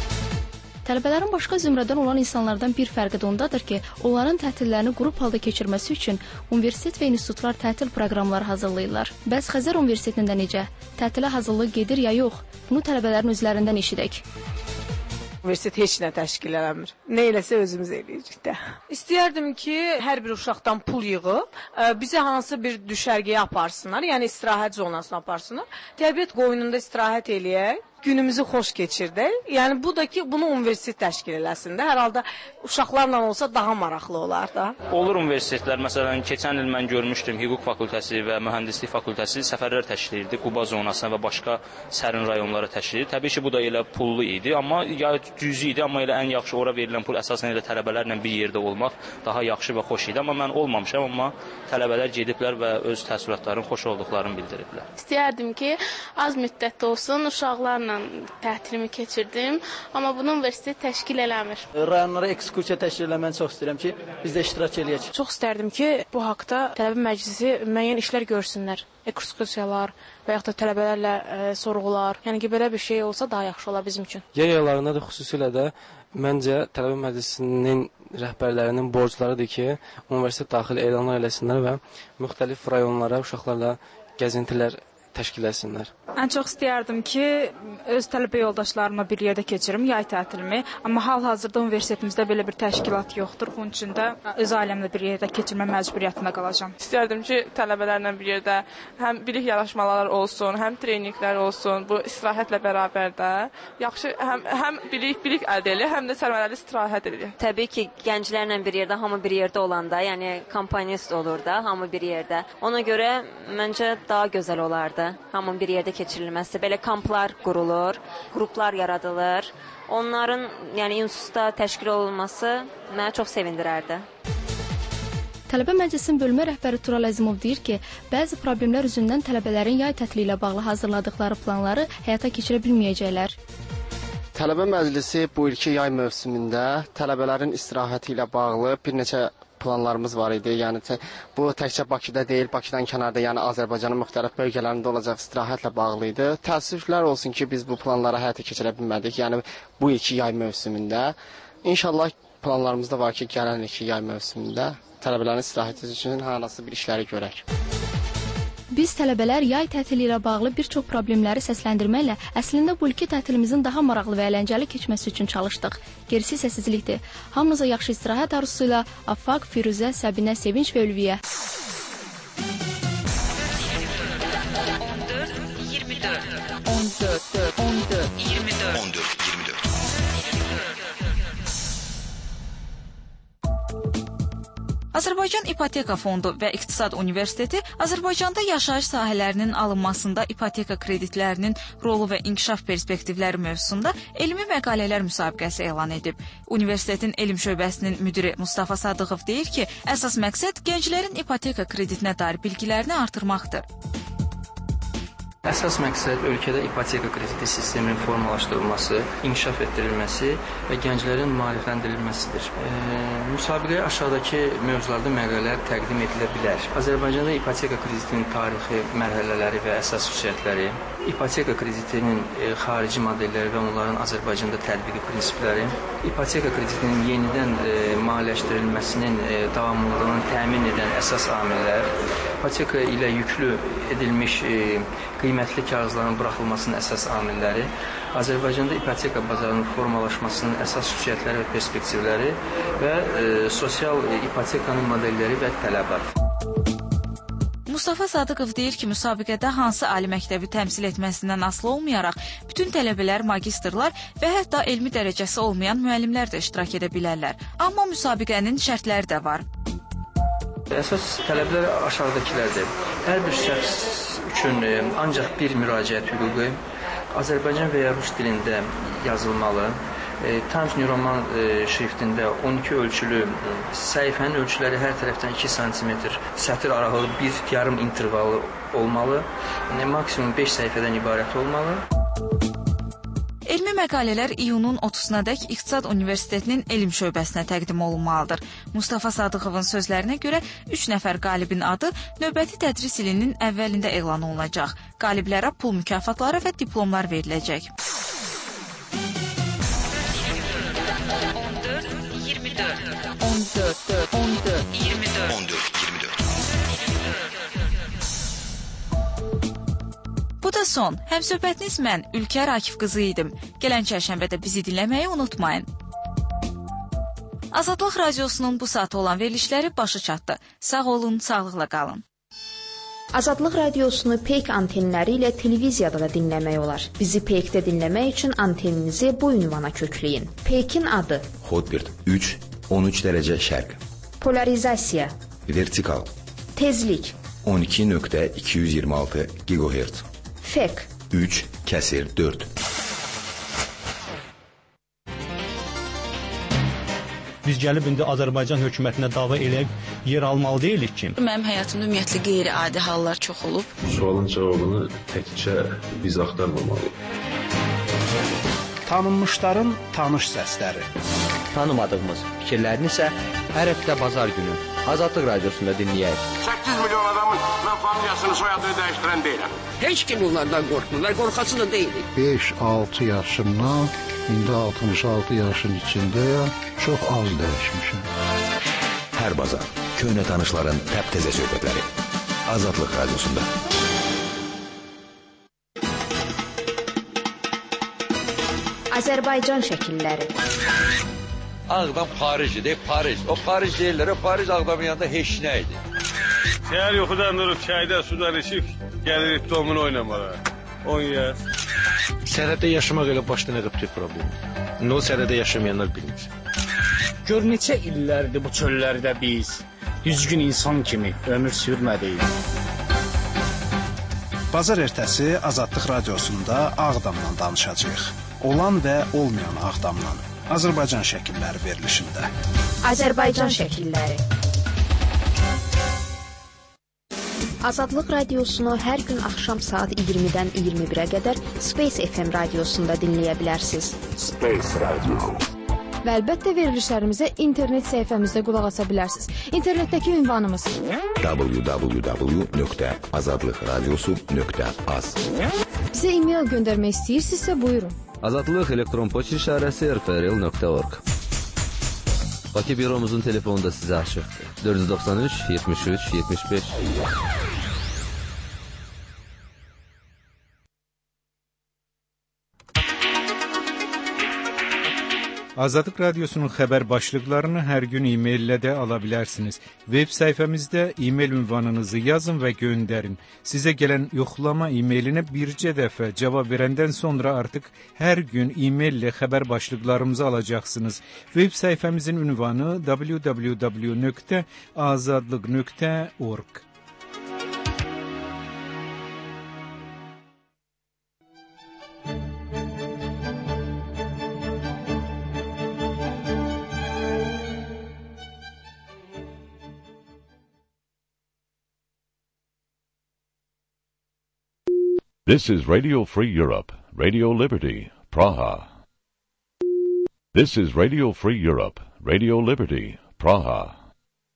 Tələbələrin başqa zümrədən olan insanlardan bir fərqi də ondadır ki, onların tətillərini qrup halda keçirməsi üçün universitet və institutlar tətil proqramları hazırlayırlar. Bəs Xəzər Universitetində necə? Tətilə hazırlıq gedir ya yox? Bunu tələbələrin özlərindən eşidək. Universitet heç nə təşkil eləmir. Nə eləsə özümüz eləyirik də. İstəyərdim ki, hər bir uşaqdan pul yığıb, bizə hansı bir düşərgəyə aparsınlar, yəni istirahət zonasına aparsınlar. Təbiət qoynunda istirahət eləyək. Günümüzü xoş keçirdək. Yəni bu da ki, bunu universitet təşkil eləsin də. Hər halda uşaqlarla olsa daha maraqlı olar da. Olur universitetlər, məsələn, keçən il mən görmüşdüm, hüquq fakültəsi və mühəndislik fakültəsi səfərlər təşkil edirdi, Quba zonasına və başqa sərin rayonlara təşkil edirdi. Təbii ki, bu da elə pullu idi, amma ya cüzi idi, amma elə ən yaxşı ora verilən pul əsasən elə tələbələrlə bir yerdə olmaq daha yaxşı və xoş idi. Amma mən olmamışam, amma tələbələr gediblər və öz təəssüratlarının xoş olduqlarını bildiriblər. İstəyərdim ki, az müddətdə olsun, uşaqlarla tətilimi keçirdim, amma bunu universitet təşkil eləmir. Rayonlara ekskursiya təşkil eləməni çox istəyirəm ki, biz də iştirak eləyək. Çox istərdim ki, bu haqda tələbə məclisi müəyyən işlər görsünlər. Ekskursiyalar və yaxud da tələbələrlə sorğular. Yəni ki, belə bir şey olsa daha yaxşı olar bizim üçün. Yay aylarında da xüsusilə də məncə tələbə məclisinin rəhbərlərinin borclarıdır ki, universitet daxil elanlar eləsinlər və müxtəlif rayonlara uşaqlarla gəzintilər təşkil etsinlər. Ən çox istəyərdim ki, öz tələbə yoldaşlarımla bir yerdə keçirim yay tətilimi, amma hal-hazırda universitetimizdə belə bir təşkilat yoxdur. Bunun üçün də öz ailəmlə bir yerdə keçirmə məcburiyyətində qalacağam. İstərdim ki, tələbələrlə bir yerdə həm bilik yarışmalar olsun, həm treninqlər olsun, bu istirahətlə bərabər də yaxşı həm bilik əldə edir, həm də sərməməli istirahət edir. Təbii ki, gənclərlə bir yerdə, hamı bir yerdə olanda, yəni kompaniyist olur da, hamı bir yerdə. Ona görə məncə daha gözəl olardı. Hamının bir yerdə keçirilməsi, belə kamplar qurulur, qruplar yaradılır. Onların, yəni institutda təşkil olunması mənə çox sevindirərdi. Tələbə Məclisinin bölmə rəhbəri Tural Əzimov deyir ki, bəzi problemlər üzündən tələbələrin yay tətili ilə bağlı hazırladıkları planları həyata keçirə bilməyəcəklər. Tələbə Məclisi bu ilki yay mövsümündə tələbələrin istirahəti ilə bağlı bir neçə planlarımız var idi. Yəni bu təkcə Bakıda deyil, Bakıdan kənarda, yəni Azərbaycanın müxtəlif bölgələrində olacaq istirahətlə bağlı idi. Təəssüflər olsun ki, biz bu planları həyata keçirə bilmədik. Yəni bu iki yay mövsümündə. İnşallah planlarımızda var ki, gələn iki yay mövsümündə tələbələrin istirahəti üçün hansı bir işləri görək. Biz tələbələr yay tətili ilə bağlı bir çox problemləri səsləndirməklə əslində bu ilki tətilimizin daha maraqlı və əyləncəli keçməsi üçün çalışdıq. Gerisi səssizlikdir. Hamınıza yaxşı istirahət arzusuyla Affaq, Firuzə, Səbinə, Sevinç və Ülviyə. 14. Azərbaycan İpoteka Fondu və İqtisad Universiteti Azərbaycanda yaşayış sahələrinin alınmasında ipoteka kreditlərinin rolu və inkişaf perspektivləri mövzusunda elmi məqalələr müsabiqəsi elan edib. Universitetin elm şöbəsinin müdiri Mustafa Sadıqov deyir ki, əsas məqsəd gənclərin ipoteka kreditinə dair bilgilərini artırmaqdır. Əsas məqsəd ölkədə ipoteka krediti sisteminin formalaşdırılması, inkişaf etdirilməsi və gənclərin maarifləndirilməsidir. Müsabiqəyə aşağıdakı mövzularda məqalələr təqdim edilə bilər. Azərbaycanda ipoteka kreditinin tarixi, mərhələləri və əsas xüsusiyyətləri, ipoteka kreditinin xarici modelləri və onların Azərbaycanda tətbiqi prinsipləri, ipoteka kreditinin yenidən maliyyələşdirilməsinin davamlılığını təmin edən əsas amillər, ipoteka ilə yüklü edilmiş qiymətli kağızların buraxılmasının əsas amilləri, Azərbaycanda ipoteka bazarının formalaşmasının əsas xüsusiyyətləri və perspektivləri və sosial ipotekanın modelləri və tələbat. Mustafa Sadıqov deyir ki, müsabiqədə hansı ali məktəbi təmsil etməsindən asılı olmayaraq, bütün tələbələr, magistrlar və hətta elmi dərəcəsi olmayan müəllimlər də iştirak edə bilərlər. Amma müsabiqənin şərtləri də var. Əsas tələblər aşağıdakılardır. Hər bir şəxs üçün ancaq bir müraciət hüququ Azərbaycan və ya rus dilində yazılmalı. Times New Roman şriftində 12 ölçülü səhifənin ölçüləri hər tərəfdən 2 sm, sətir aralığı 1,5 intervalı olmalı. Maksimum 5 səhifədən ibarət olmalı. Elmi məqalələr iyunun 30-nadək İqtisad Universitetinin elm şöbəsinə təqdim olunmalıdır. Mustafa Sadıqovun sözlərinə görə 3 nəfər qalibin adı növbəti tədris ilinin əvvəlində elan olunacaq. Qaliblərə pul mükafatları və diplomlar veriləcək. 14. Bu da son. Həmsöhbətiniz mən, Ülkər Akif qızı idim. Gələn çərşənbədə bizi dinləməyi unutmayın. Azadlıq Radiosunun bu saata olan verilişləri başı çatdı. Sağ olun, sağlıqla qalın. Azadlıq Radiosunu Peyk antenləri ilə televiziyada da dinləmək olar. Bizi Peykdə dinləmək üçün anteninizi bu ünvana kökləyin. Peykin adı: Hotbird 3, 13 dərəcə şərq. Polarizasiya: Vertikal. Tezlik: 12.226 GHz. Fek: 3/4. Biz gəlib indi Azərbaycan hökumətinə dava eləyib yer almalı deyilik ki. Mənim həyatımda ümumiyyətlə qeyri-adi hallar çox olub. Sualın cavabını təkcə biz axtarmamalıyıq. Tanınmışların tanış səsləri. Tanımadığımız fikirlərini isə hər həftə bazar günü Azadlıq Radiosunda dinləyək. 8 milyon adamın mən familiyasını, soyadını dəyişdirən deyiləm. Heç kim onlardan qorxmurlar, qorxası da deyilik. 5-6 yaşımdan, indi 66 yaşın içindəyəm, çox az dəyişmişəm. Hər bazar köhnə tanışların təptəzə söhbətləri Azadlıq Radiosunda. Azərbaycan şəkilləri. Ağdam Paris'dir, Paris. O Paris deyirlər, o Paris Ağdamın yanında heç nə idi. Şəhər yuxudan durub çayda, sudan içib, gəlirik domunu oynamağa. 10 yaş. Sərhəddə yaşamaq elə başdan əqib bir problem. O sərhəddə yaşamayanlar bilmir. Gör neçə illərdir bu çöllərdə biz düzgün insan kimi ömür sürmədik. Bazar ertəsi Azadlıq Radiosunda Ağdamdan danışacağıq. Olan və olmayan Ağdamdan. Azərbaycan şəkilləri verilişində. Azərbaycan şəkilləri. Azadlıq Radiosunu hər gün axşam saat 20-dən 21-ə qədər Space FM radiosunda dinləyə bilərsiniz. Space Radio. və əlbəttə verilişlərimizə internet səhifəmizdə qulaq asa bilərsiniz. İnternetdəki ünvanımız www.azadlıqradiosu.az. Bizə e-mail göndərmək istəyirsinizsə buyurun. Azadlıq elektron poçt işarəsi rfrl.org. Bakı büromuzun telefonu da sizə açıqdır. 493 73 75. Azadlıq Radiosunun xəbər başlıqlarını hər gün e-maillə də ala bilərsiniz. Web səhifəmizdə e-mail ünvanınızı yazın və göndərin. Sizə gələn yoxlama e-mailinə bircə dəfə cavab verəndən sonra artıq hər gün e-maillə xəbər başlıqlarımızı alacaqsınız. Web səhifəmizin ünvanı www.azadlıq.org. This is Radio Free Europe, Radio Liberty, Praha. This is Radio Free Europe, Radio Liberty, Praha.